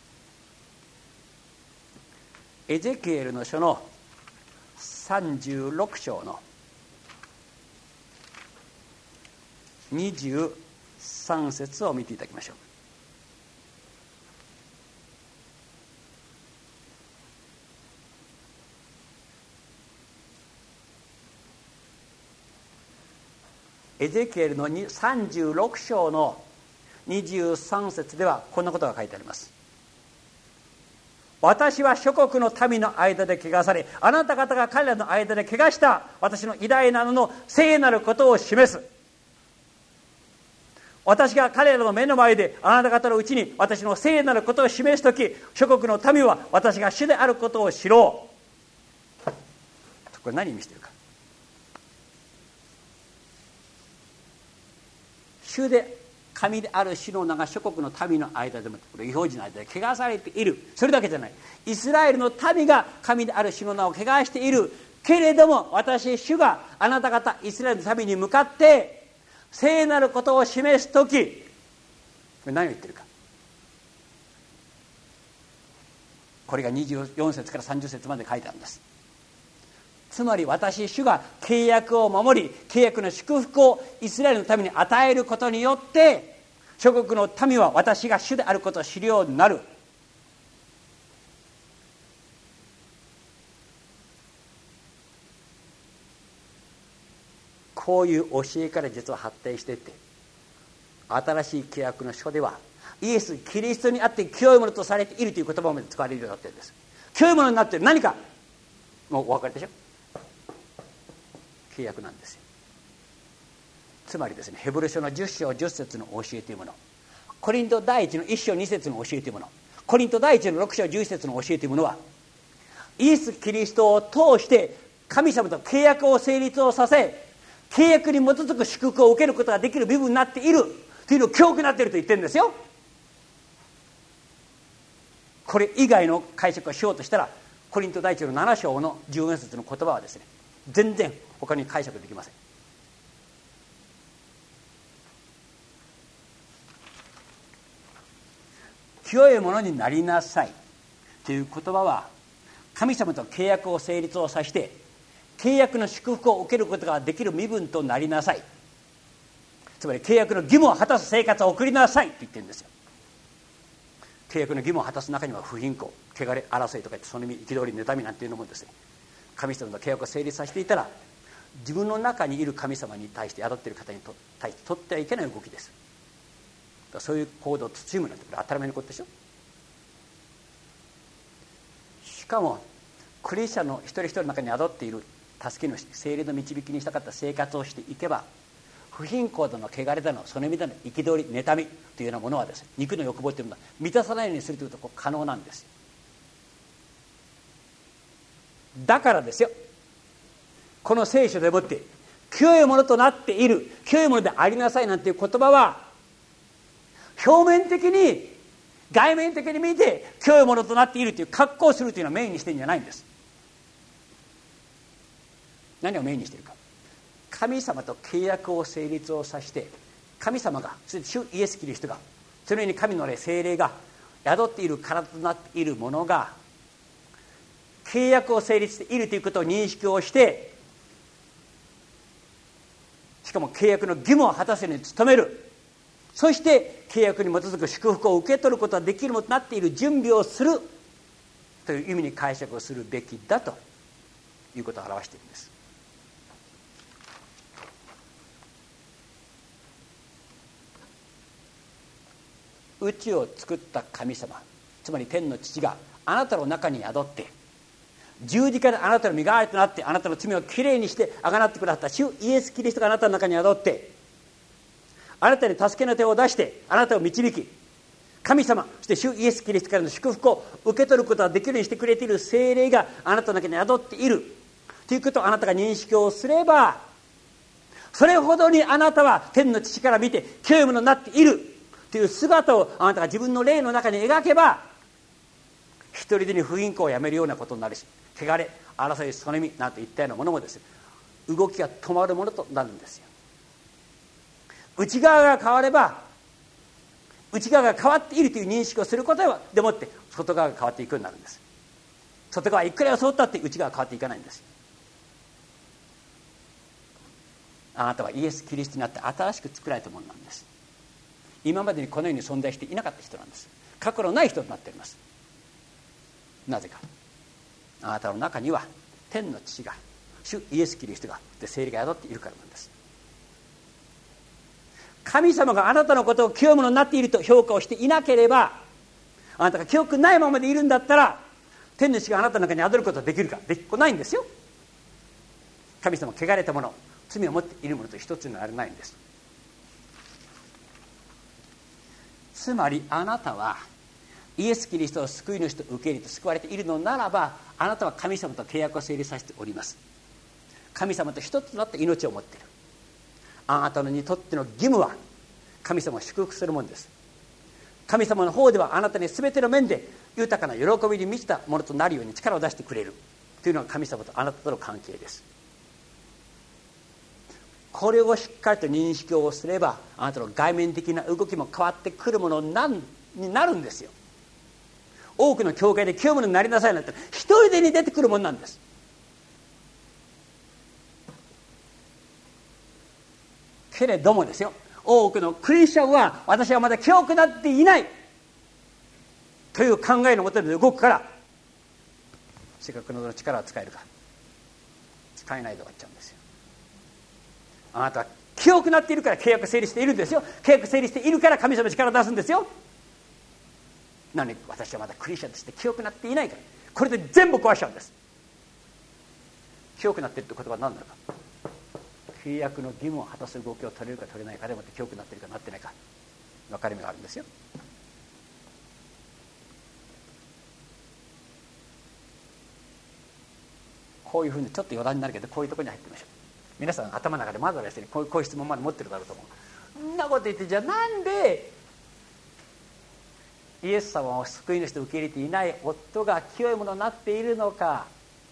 [SPEAKER 1] う。エゼキエルの書のさんじゅうろく章のにじゅうさん節を見ていただきましょう。エゼキエルのさんじゅうろく章のにじゅうさん節ではこんなことが書いてあります。私は諸国の民の間で汚され、あなた方が彼らの間で汚した私の偉大なのの聖なることを示す。私が彼らの目の前であなた方のうちに私の聖なることを示すとき、諸国の民は私が主であることを知ろう。これ何を意味しているか。主で神である主の名が諸国の民の間でも、これ異邦人の間で汚されている。それだけじゃない。イスラエルの民が神である主の名を汚している。 けれども私主があなた方イスラエルの民に向かって聖なることを示すとき、これ何を言ってるか、これがにじゅうよん節からさんじゅう節まで書いてあるんです。つまり私主が契約を守り、契約の祝福をイスラエルのために与えることによって諸国の民は私が主であることを知るようになる。こういう教えから実は発展していって、新しい契約の書ではイエス・キリストにあって清いものとされているという言葉まで使われるようになっているんです。清いものになっている何か、もうお分かりでしょ。契約なんですよ。つまりですね、ヘブル書のじゅっ章じゅっ節の教えというもの、コリント第一のいっ章に節の教えというもの、コリント第一のろく章じゅういち節の教えというものは、イエス・キリストを通して神様と契約を成立をさせ、契約に基づく祝福を受けることができる部分になっているというのを教訓になっていると言ってるんですよ。これ以外の解釈をしようとしたら、コリント第一のなな章のじゅうよん節の言葉はですね、全然他に解釈できません。清いものになりなさいという言葉は、神様と契約を成立をさせて契約の祝福を受けることができる身分となりなさい、つまり契約の義務を果たす生活を送りなさいと言ってるんですよ。契約の義務を果たす中には不貧困、汚れ、争いとか言って、その意味、憤り、妬みなんていうのもですね、神様と契約を成立させていたら、自分の中にいる神様に対して宿っている方に対して取ってはいけない動きです。だからそういう行動を慎むなんて、これ当たり前のことでしょ。しかもクリスチャンの一人一人の中に宿っている助け主、聖霊の導きにしたかった生活をしていけば、不貧困だの、汚れだの、その意味での憤り、妬みというようなものはですね、肉の欲望というものは満たさないようにするということが可能なんですよ。だからですよ、この聖書でもって清いものとなっている、清いものでありなさいなんていう言葉は、表面的に外面的に見て清いものとなっているという格好をするというのはメインにしてるんじゃないんです。何をメインにしているか、神様と契約を成立をさせて、神様が、そして主イエス・キリストが、そのように神の霊、聖霊が宿っている体となっているものが契約を成立しているということを認識をして、しかも契約の義務を果たすように努める、そして契約に基づく祝福を受け取ることができるものとなっている準備をするという意味に解釈をするべきだということを表しているんです。宇宙を作った神様、つまり天の父があなたの中に宿って、十字架であなたの身代わりとなってあなたの罪をきれいにしてあがなってくださった主イエス・キリストがあなたの中に宿って、あなたに助けの手を出してあなたを導き、神様、そして主イエス・キリストからの祝福を受け取ることができるようにしてくれている聖霊があなたの中に宿っているということをあなたが認識をすれば、それほどにあなたは天の父から見て清いものになっているという姿をあなたが自分の霊の中に描けば、一人でに不貧困をやめるようなことになるし、汚れ、争い、その意味なんていったようなものもですね、動きが止まるものとなるんですよ。内側が変われば、内側が変わっているという認識をすることでもって外側が変わっていくようになるんです。外側いくら装ったって内側が変わっていかないんです。あなたはイエス・キリストになって新しく作られたものなんです。今までにこの世に存在していなかった人なんです。過去のない人になっています。なぜか、あなたの中には天の父が、主イエス・キリストが、で聖霊が宿っているからなんです。神様があなたのことを清いものになっていると評価をしていなければ、あなたが清くないままでいるんだったら、天の父があなたの中に宿ることができるか、できっこないんですよ。神様、汚れたもの、罪を持っているものと一つにならないんです。つまりあなたはイエス・キリストを救い主と受け入れて救われているのならば、あなたは神様と契約を成立させております。神様と一つとなって命を持っている。あなたのにとっての義務は神様を祝福するものです。神様の方ではあなたに全ての面で豊かな喜びに満ちたものとなるように力を出してくれるというのが神様とあなたとの関係です。これをしっかりと認識をすれば、あなたの外面的な動きも変わってくるものになるんですよ。多くの教会で清いものになりなさいなんて一人でに出てくるものなんです。けれどもですよ、多くのクリスチャンは私はまだ清くなっていないという考えのもとで動くから、せっかくの力は使えるか、使えないで終わっちゃうんですよ。あなたは清くなっているから契約成立しているんですよ。契約成立しているから神様の力を出すんですよ。なのに私はまだクリスチャンとして清くなっていないから、これで全部壊しちゃうんです。清くなっているって言葉は何なのか、契約の義務を果たす動きを取れるか取れないかでもって清くなっているかなってないか分かれ目があるんですよ。こういうふうにちょっと余談になるけど、こういうところに入ってみましょう。皆さん頭の中でまだですね、こういう、こういう質問まで持ってるだろうと思う。そんなこと言って、じゃあなんでイエス様を救い主と受け入れていない夫が清いものになっているのか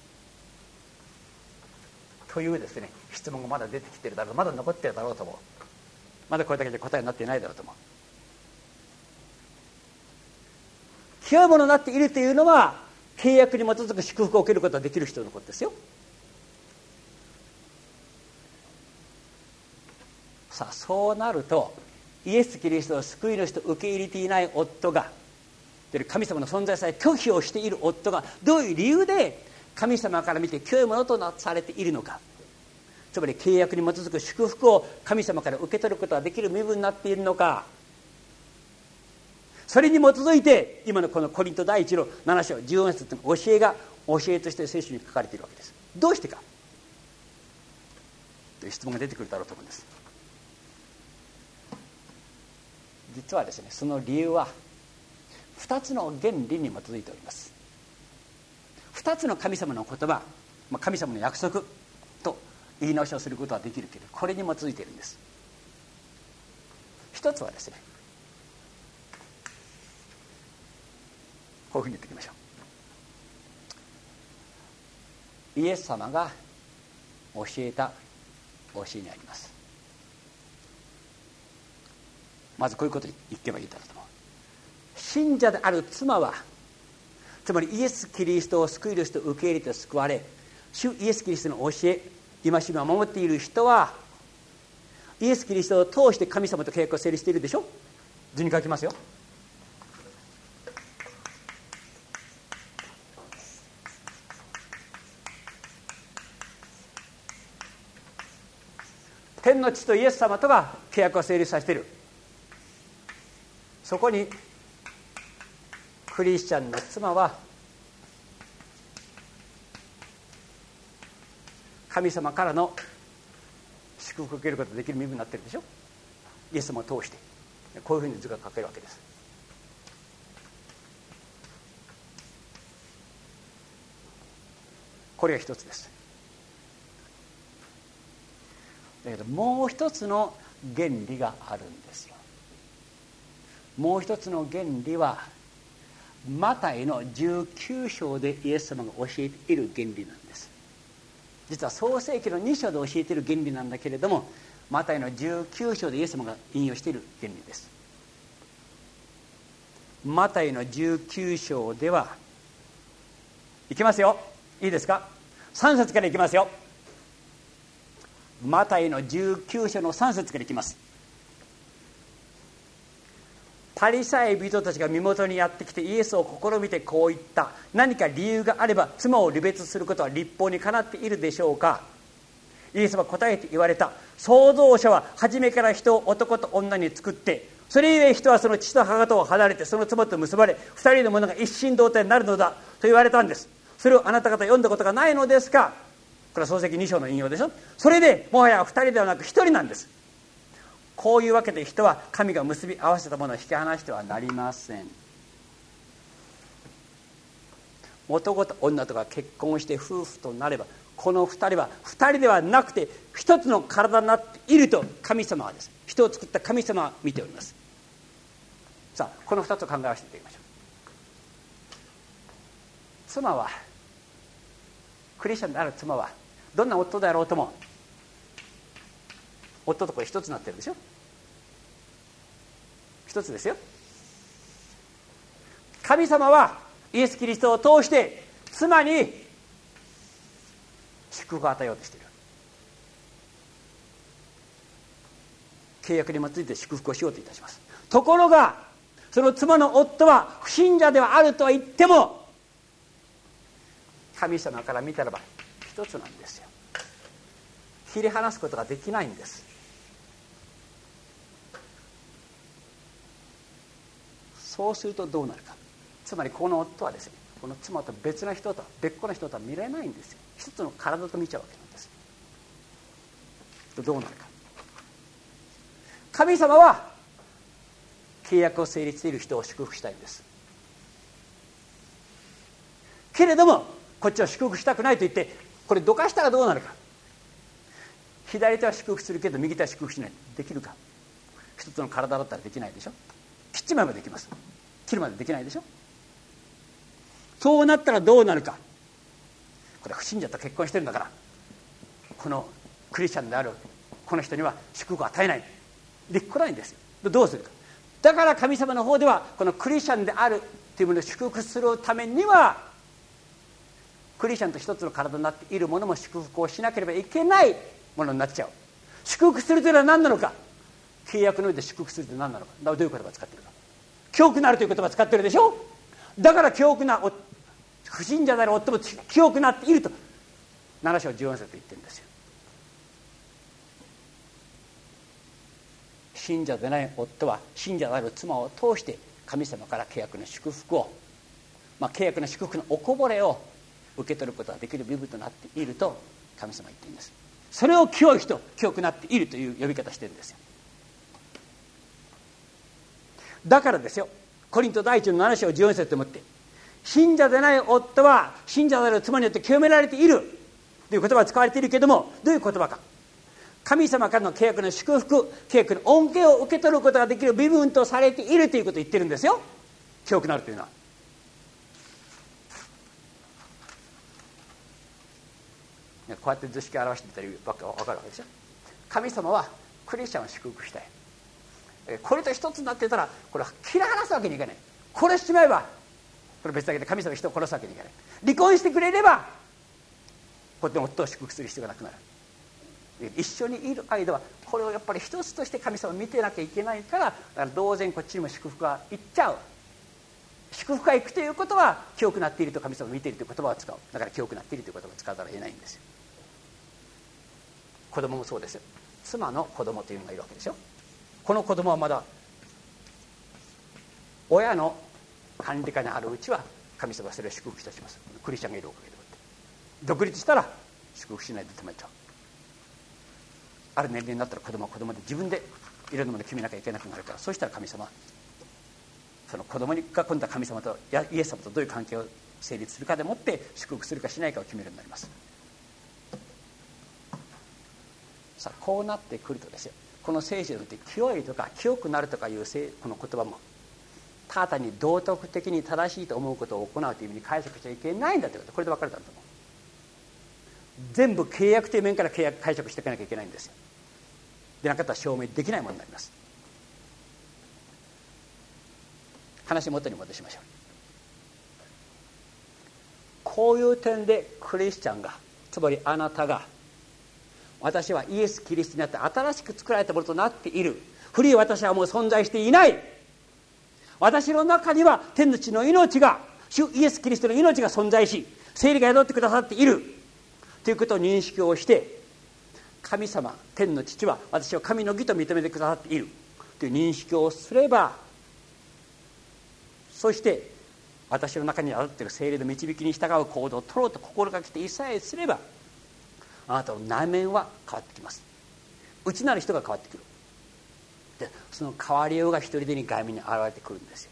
[SPEAKER 1] というですね、質問がまだ出てきてるだろう、まだ残ってるだろうと思う。まだこれだけで答えになっていないだろうと思う。清いものになっているというのは、契約に基づく祝福を受けることができる人のことですよ。さあ、そうなるとイエス・キリストを救い主と受け入れていない夫が、神様の存在さえ拒否をしている夫がどういう理由で神様から見て清いものとなされているのか、つまり契約に基づく祝福を神様から受け取ることができる身分になっているのか、それに基づいて今のこのコリント第一のなな章じゅうよん節の教えが教えとして聖書に書かれているわけです。どうしてかという質問が出てくるだろうと思うんです。実はですね、その理由はふたつの原理に基づいております。ふたつの神様の言葉、神様の約束と言い直しをすることはできるけど、これに基づいているんです。一つはですね、こういうふうに言っておきましょう。イエス様が教えた教えにあります。まずこういうことに言ってもいいだろうと思う。信者である妻は、つまりイエス・キリストを救い主と受け入れて救われ、主イエス・キリストの教え、戒めを守っている人は、イエス・キリストを通して神様と契約を成立しているでしょ。図に書きますよ。天の父とイエス様とが契約を成立させている。そこにクリスチャンの妻は神様からの祝福を受けることができる身分になっているでしょ。イエス様を通してこういうふうに図が書けるわけです。これが一つです。だけどもう一つの原理があるんですよ。もう一つの原理はマタイのじゅうきゅう章でイエス様が教えている原理なんです。実は創世記のに章で教えている原理なんだけれども、マタイのじゅうきゅう章でイエス様が引用している原理です。マタイのじゅうきゅう章では、いきますよ、いいですか、さん節からいきますよ。マタイのじゅうきゅう章のさん節からいきます。パリサイ人たちが身元にやってきてイエスを試みてこう言った。何か理由があれば妻を離別することは律法にかなっているでしょうか。イエスは答えて言われた。創造者は初めから人を男と女に作って、それゆえ人はその父と母とを離れてその妻と結ばれ、二人の者が一心同体になるのだと言われたんです。それをあなた方読んだことがないのですか。これは創世記に章の引用でしょ。それでもはや二人ではなく一人なんです。こういうわけで人は神が結び合わせたものを引き離してはなりません。男と女とか結婚して夫婦となれば、この二人は二人ではなくて一つの体になっていると神様はです。人を作った神様は見ております。さあ、この二つを考え合わせていきましょう。妻はクリスチャンである妻はどんな夫であろうとも夫とこれ一つになってるでしょ。一つですよ。神様はイエス・キリストを通して妻に祝福を与えようとしている。契約に基づいて祝福をしようといたします。ところがその妻の夫は不信者ではあるとは言っても、神様から見たらば一つなんですよ。切り離すことができないんです。そうするとどうなるか。つまりこの夫はですね、この妻と別の人と別個の人とは見れないんですよ。一つの体と見ちゃうわけなんです。どうなるか。神様は契約を成立している人を祝福したいんです。けれどもこっちは祝福したくないと言って、これどかしたらどうなるか。左手は祝福するけど右手は祝福しない。できるか。一つの体だったらできないでしょ。切っちまえばできます。切るまでできないでしょ。そうなったらどうなるか。これは不信者と結婚してるんだから、このクリスチャンであるこの人には祝福を与えない。できないんですよ。どうするか。だから神様の方ではこのクリスチャンであるというものを祝福するためには、クリスチャンと一つの体になっているものも祝福をしなければいけないものになっちゃう。祝福するというのは何なのか。契約の上で祝福するというのは何なのか。どういう言葉を使っているか。清くなるという言葉を使っているでしょ。だから清くな不信者である夫も清くなっているとなな章じゅうよん節と言ってるんですよ。信者でない夫は信者である妻を通して神様から契約の祝福を、まあ、契約の祝福のおこぼれを受け取ることができる身分となっていると神様は言っているんです。それを清い人、清くなっているという呼び方してるんですよ。だからですよ、コリント第一のなな章じゅうよん節でもって、信者でない夫は信者である妻によって清められているという言葉が使われているけれども、どういう言葉か。神様からの契約の祝福、契約の恩恵を受け取ることができる身分とされているということを言ってるんですよ。清くなるというのは。こうやって図式を表していたり分かるわけでしょ。神様はクリスチャンを祝福したい。これと一つになってたらこれは切り離すわけにいかない。殺しちまえばこれ別だけで神様は人を殺すわけにいかない。離婚してくれればこうやって夫を祝福する必要がなくなる。一緒にいる間はこれをやっぱり一つとして神様を見てなきゃいけないから、だから当然こっちにも祝福がいっちゃう。祝福がいくということは清くなっていると神様を見ているという言葉を使う。だから清くなっているという言葉を使わざるを得ないんですよ。子供もそうですよ。妻の子供というのがいるわけでしょ。この子供はまだ親の管理下にあるうちは神様はそれを祝福いたします。クリスチャンがいるおかげでもって独立したら祝福しないで止めちゃう。ある年齢になったら子供は子供で自分でいろんなものを決めなきゃいけなくなるから、そうしたら神様、その子供が今度は神様とイエス様とどういう関係を成立するかでもって祝福するかしないかを決めるようになります。さあこうなってくるとですよ、この聖書によって清いとか清くなるとかいうこの言葉もただ単に道徳的に正しいと思うことを行うという意味に解釈しちゃいけないんだということ、これで分かれたんだと思う。全部契約という面から契約解釈していかなきゃいけないんですよ。でなかったら証明できないものになります。話元に戻しましょう。こういう点でクリスチャンが、つまりあなたが、私はイエス・キリストにあって新しく作られたものとなっている、古い私はもう存在していない、私の中には天の地の命が、主イエス・キリストの命が存在し、聖霊が宿ってくださっているということを認識をして、神様天の父は私を神の義と認めてくださっているという認識をすれば、そして私の中に宿っている聖霊の導きに従う行動を取ろうと心がけていさえすれば、あなたの内面は変わってきます。内なる人が変わってくる。でその変わりようが一人でに外面に現れてくるんですよ。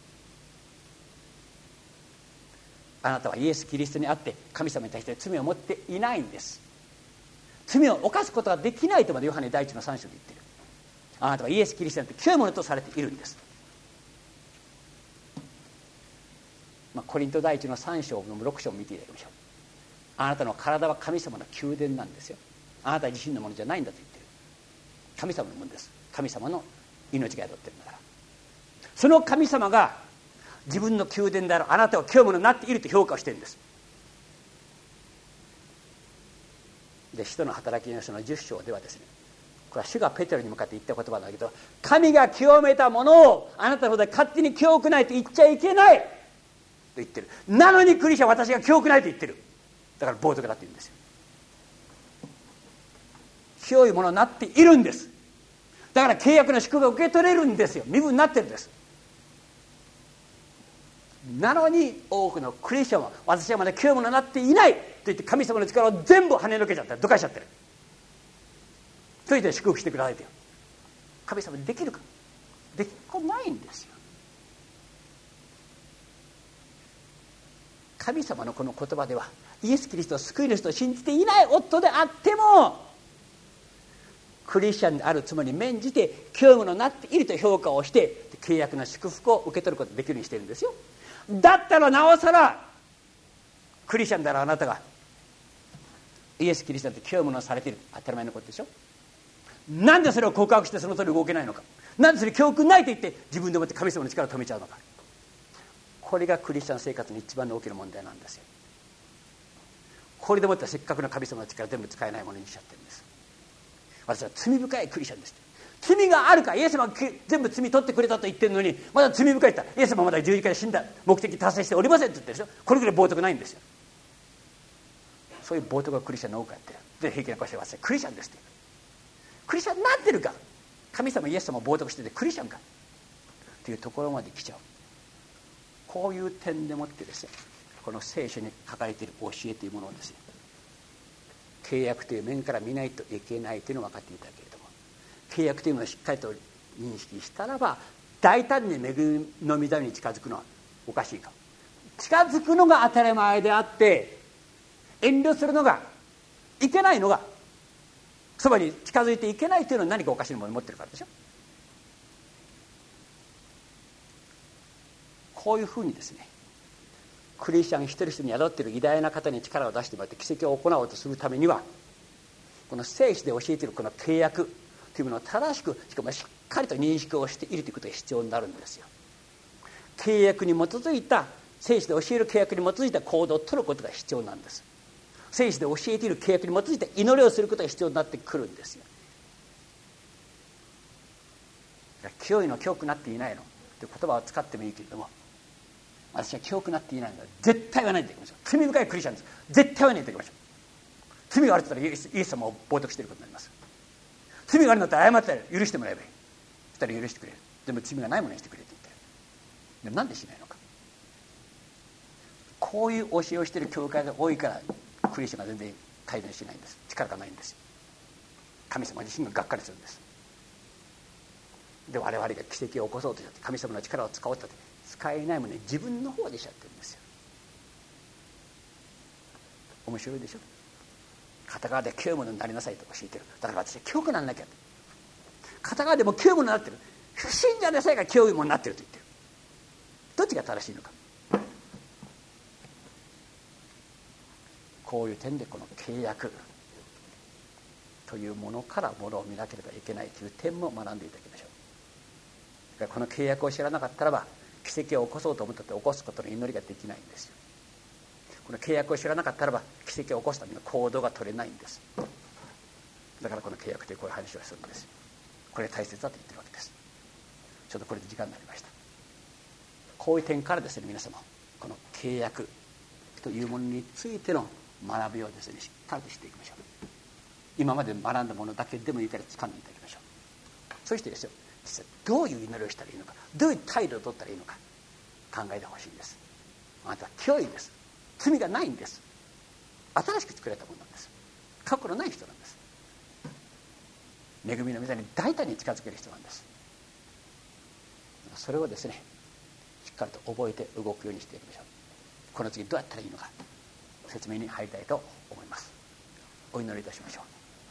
[SPEAKER 1] あなたはイエス・キリストにあって神様に対して罪を持っていないんです。罪を犯すことができないとまでヨハネ第一のさん章で言っている。あなたはイエス・キリストにあって清いものとされているんです。まあ、コリント第一のさん章のろく章を見ていただきましょう。 あなたの体は神様の宮殿なんですよ。あなた自身のものじゃないんだと言ってる。神様のものです。神様の命が宿ってるんだから。その神様が自分の宮殿であるあなたを清いものになっていると評価をしているんです。で、使徒の働きの書のじゅっ章ではですね、これは主がペテロに向かって言った言葉なんだけど、神が清めたものをあなたのことで勝手に清くないと言っちゃいけないと言ってる。なのにクリスチャンは私が清くないと言ってる。だから冒涜だって言うんですよ。清いものになっているんです。だから契約の祝福が受け取れるんですよ。身分になってるんです。なのに多くのクリスチャンは私はまだ清いものになっていないと言って神様の力を全部跳ねのけちゃったりどかしちゃってる。それで祝福してくださいと。神様にできるか、できっこないんですよ。神様のこの言葉ではイエス・キリストを救い主と信じていない夫であってもクリスチャンであるつもりに免じて清いものになっていると評価をして契約の祝福を受け取ることができるようにしているんですよ。だったらなおさらクリスチャンであるあなたがイエス・キリストって清いものをされている当たり前のことでしょ。なんでそれを告白してその通り動けないのか、なんでそれ教訓ないと言って自分でもって神様の力を止めちゃうのか。これがクリスチャン生活の一番の大きな問題なんですよ。これでもってせっかくの神様の力全部使えないものにしちゃってるんです。私は罪深いクリスチャンです。罪があるか、イエス様が全部罪取ってくれたと言ってるのにまだ罪深いって言ったらイエス様はまだ十字架で死んだ目的達成しておりませんって言ってるでしょ。これぐらい冒涜ないんですよ。そういう冒涜がクリスチャンの多くやってる。で平気な顔して私はクリスチャンですって言う。クリスチャンになってるか、神様イエス様を冒涜しててクリスチャンかというところまで来ちゃう。こういう点でもってですね、この聖書に書かれている教えというものをですね、契約という面から見ないといけないというのを分かっていただけれども、契約というものをしっかりと認識したらば大胆に恵みの御座に近づくのはおかしいか、近づくのが当たり前であって遠慮するのがいけないのが、そばに近づいていけないというのは何かおかしいものを持ってるからでしょ。こういうふうにですね、クリスチャン一人一人に宿っている偉大な方に力を出してもらって奇跡を行おうとするためには、この聖書で教えているこの契約というものを正しく、しかもしっかりと認識をしているということが必要になるんですよ。契約に基づいた、聖書で教える契約に基づいた行動を取ることが必要なんです。聖書で教えている契約に基づいた祈りをすることが必要になってくるんですよ。清いの清くなっていないのという言葉を使ってもいいけれども、私は清くなっていないので絶対はないといきましょう。罪深いクリスチャンです。絶対はないといきましょう。罪があると言ったらイエス様を冒涜していることになります。罪があるんだったら謝ったら許してもらえばいい。そしたら許してくれる。でも罪がないものにしてくれって言ってる。でもなんでしないのか。こういう教えをしている教会が多いからクリスチャンが全然改善しないんです。力がないんですよ。神様自身ががっかりするんです。で我々が奇跡を起こそうとして神様の力を使おうとして使えないものに自分の方でしちゃってるんですよ。面白いでしょ。片側で清いものになりなさいと教えてる。だから私は清くならなきゃ。片側でも清いものになってる。信者でさえが清いものになってると言ってる。どっちが正しいのか。こういう点でこの契約というものからものを見なければいけないという点も学んでいただきましょう。この契約を知らなかったらば奇跡を起こそうと思ったって起こすことの祈りができないんですよ。この契約を知らなかったらば奇跡を起こすための行動が取れないんです。だからこの契約というこういう話をするんです。これ大切だと言ってるわけです。ちょっとこれで時間になりました。こういう点からですね、皆様この契約というものについての学びをですねしっかりとしていきましょう。今まで学んだものだけでもいいから掴んでいただきましょう。そしてですよ、実はどういう祈りをしたらいいのか、どういう態度を取ったらいいのか考えてほしいんです。あなたは清いんです。罪がないんです。新しく作られたものなんです。過去のない人なんです。恵みの御座に大胆に近づける人なんです。それをですねしっかりと覚えて動くようにしていきましょう。この次どうやったらいいのか説明に入りたいと思います。お祈りいたしましょう。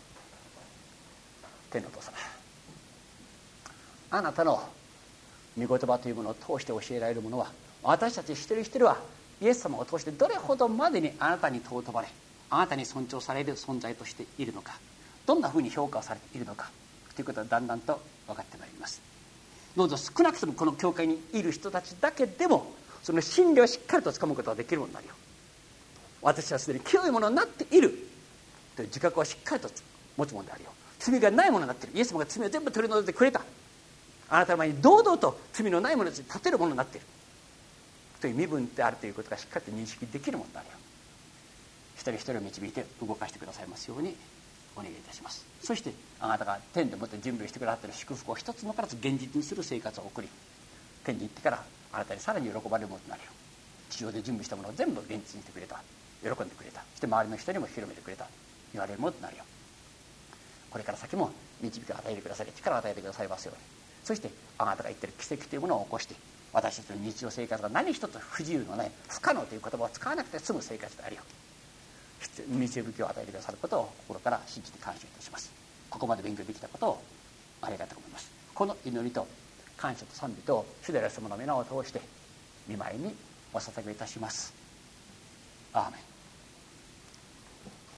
[SPEAKER 1] 天のお父様、あなたの御言葉というものを通して教えられるものは私たち一人一人はイエス様を通してどれほどまでにあなたに尊ばれあなたに尊重される存在としているのか、どんなふうに評価をされているのかということはだんだんと分かってまいります。どうぞ少なくともこの教会にいる人たちだけでもその真理をしっかりとつかむことができるものになるよ。私はすでに清いものになっているという自覚をしっかりと持つものであるよ。罪がないものになっている。イエス様が罪を全部取り除いてくれた。あなたの前に堂々と罪のないものに立てるものになっているという身分であるということがしっかりと認識できるものであるよ。一人一人を導いて動かしてくださいますようにお願いいたします。そしてあなたが天でもって準備してくださっている祝福を一つ残らず現実にする生活を送り、天に行ってからあなたにさらに喜ばれるものとなるよ。地上で準備したものを全部現実にしてくれた、喜んでくれた、そして周りの人にも広めてくれた、言われるものとなるよ。これから先も導きを与えてくださり、力を与えてくださいますように。そしてあなたが言っている奇跡というものを起こして、私たちの日常生活が何一つ不自由のない不可能という言葉を使わなくて済む生活であるよ。導きを与えてくださることを心から信じて感謝いたします。ここまで勉強できたことをありがとう思います。この祈りと感謝と賛美と主である様の皆を通して御前にお捧げいたします。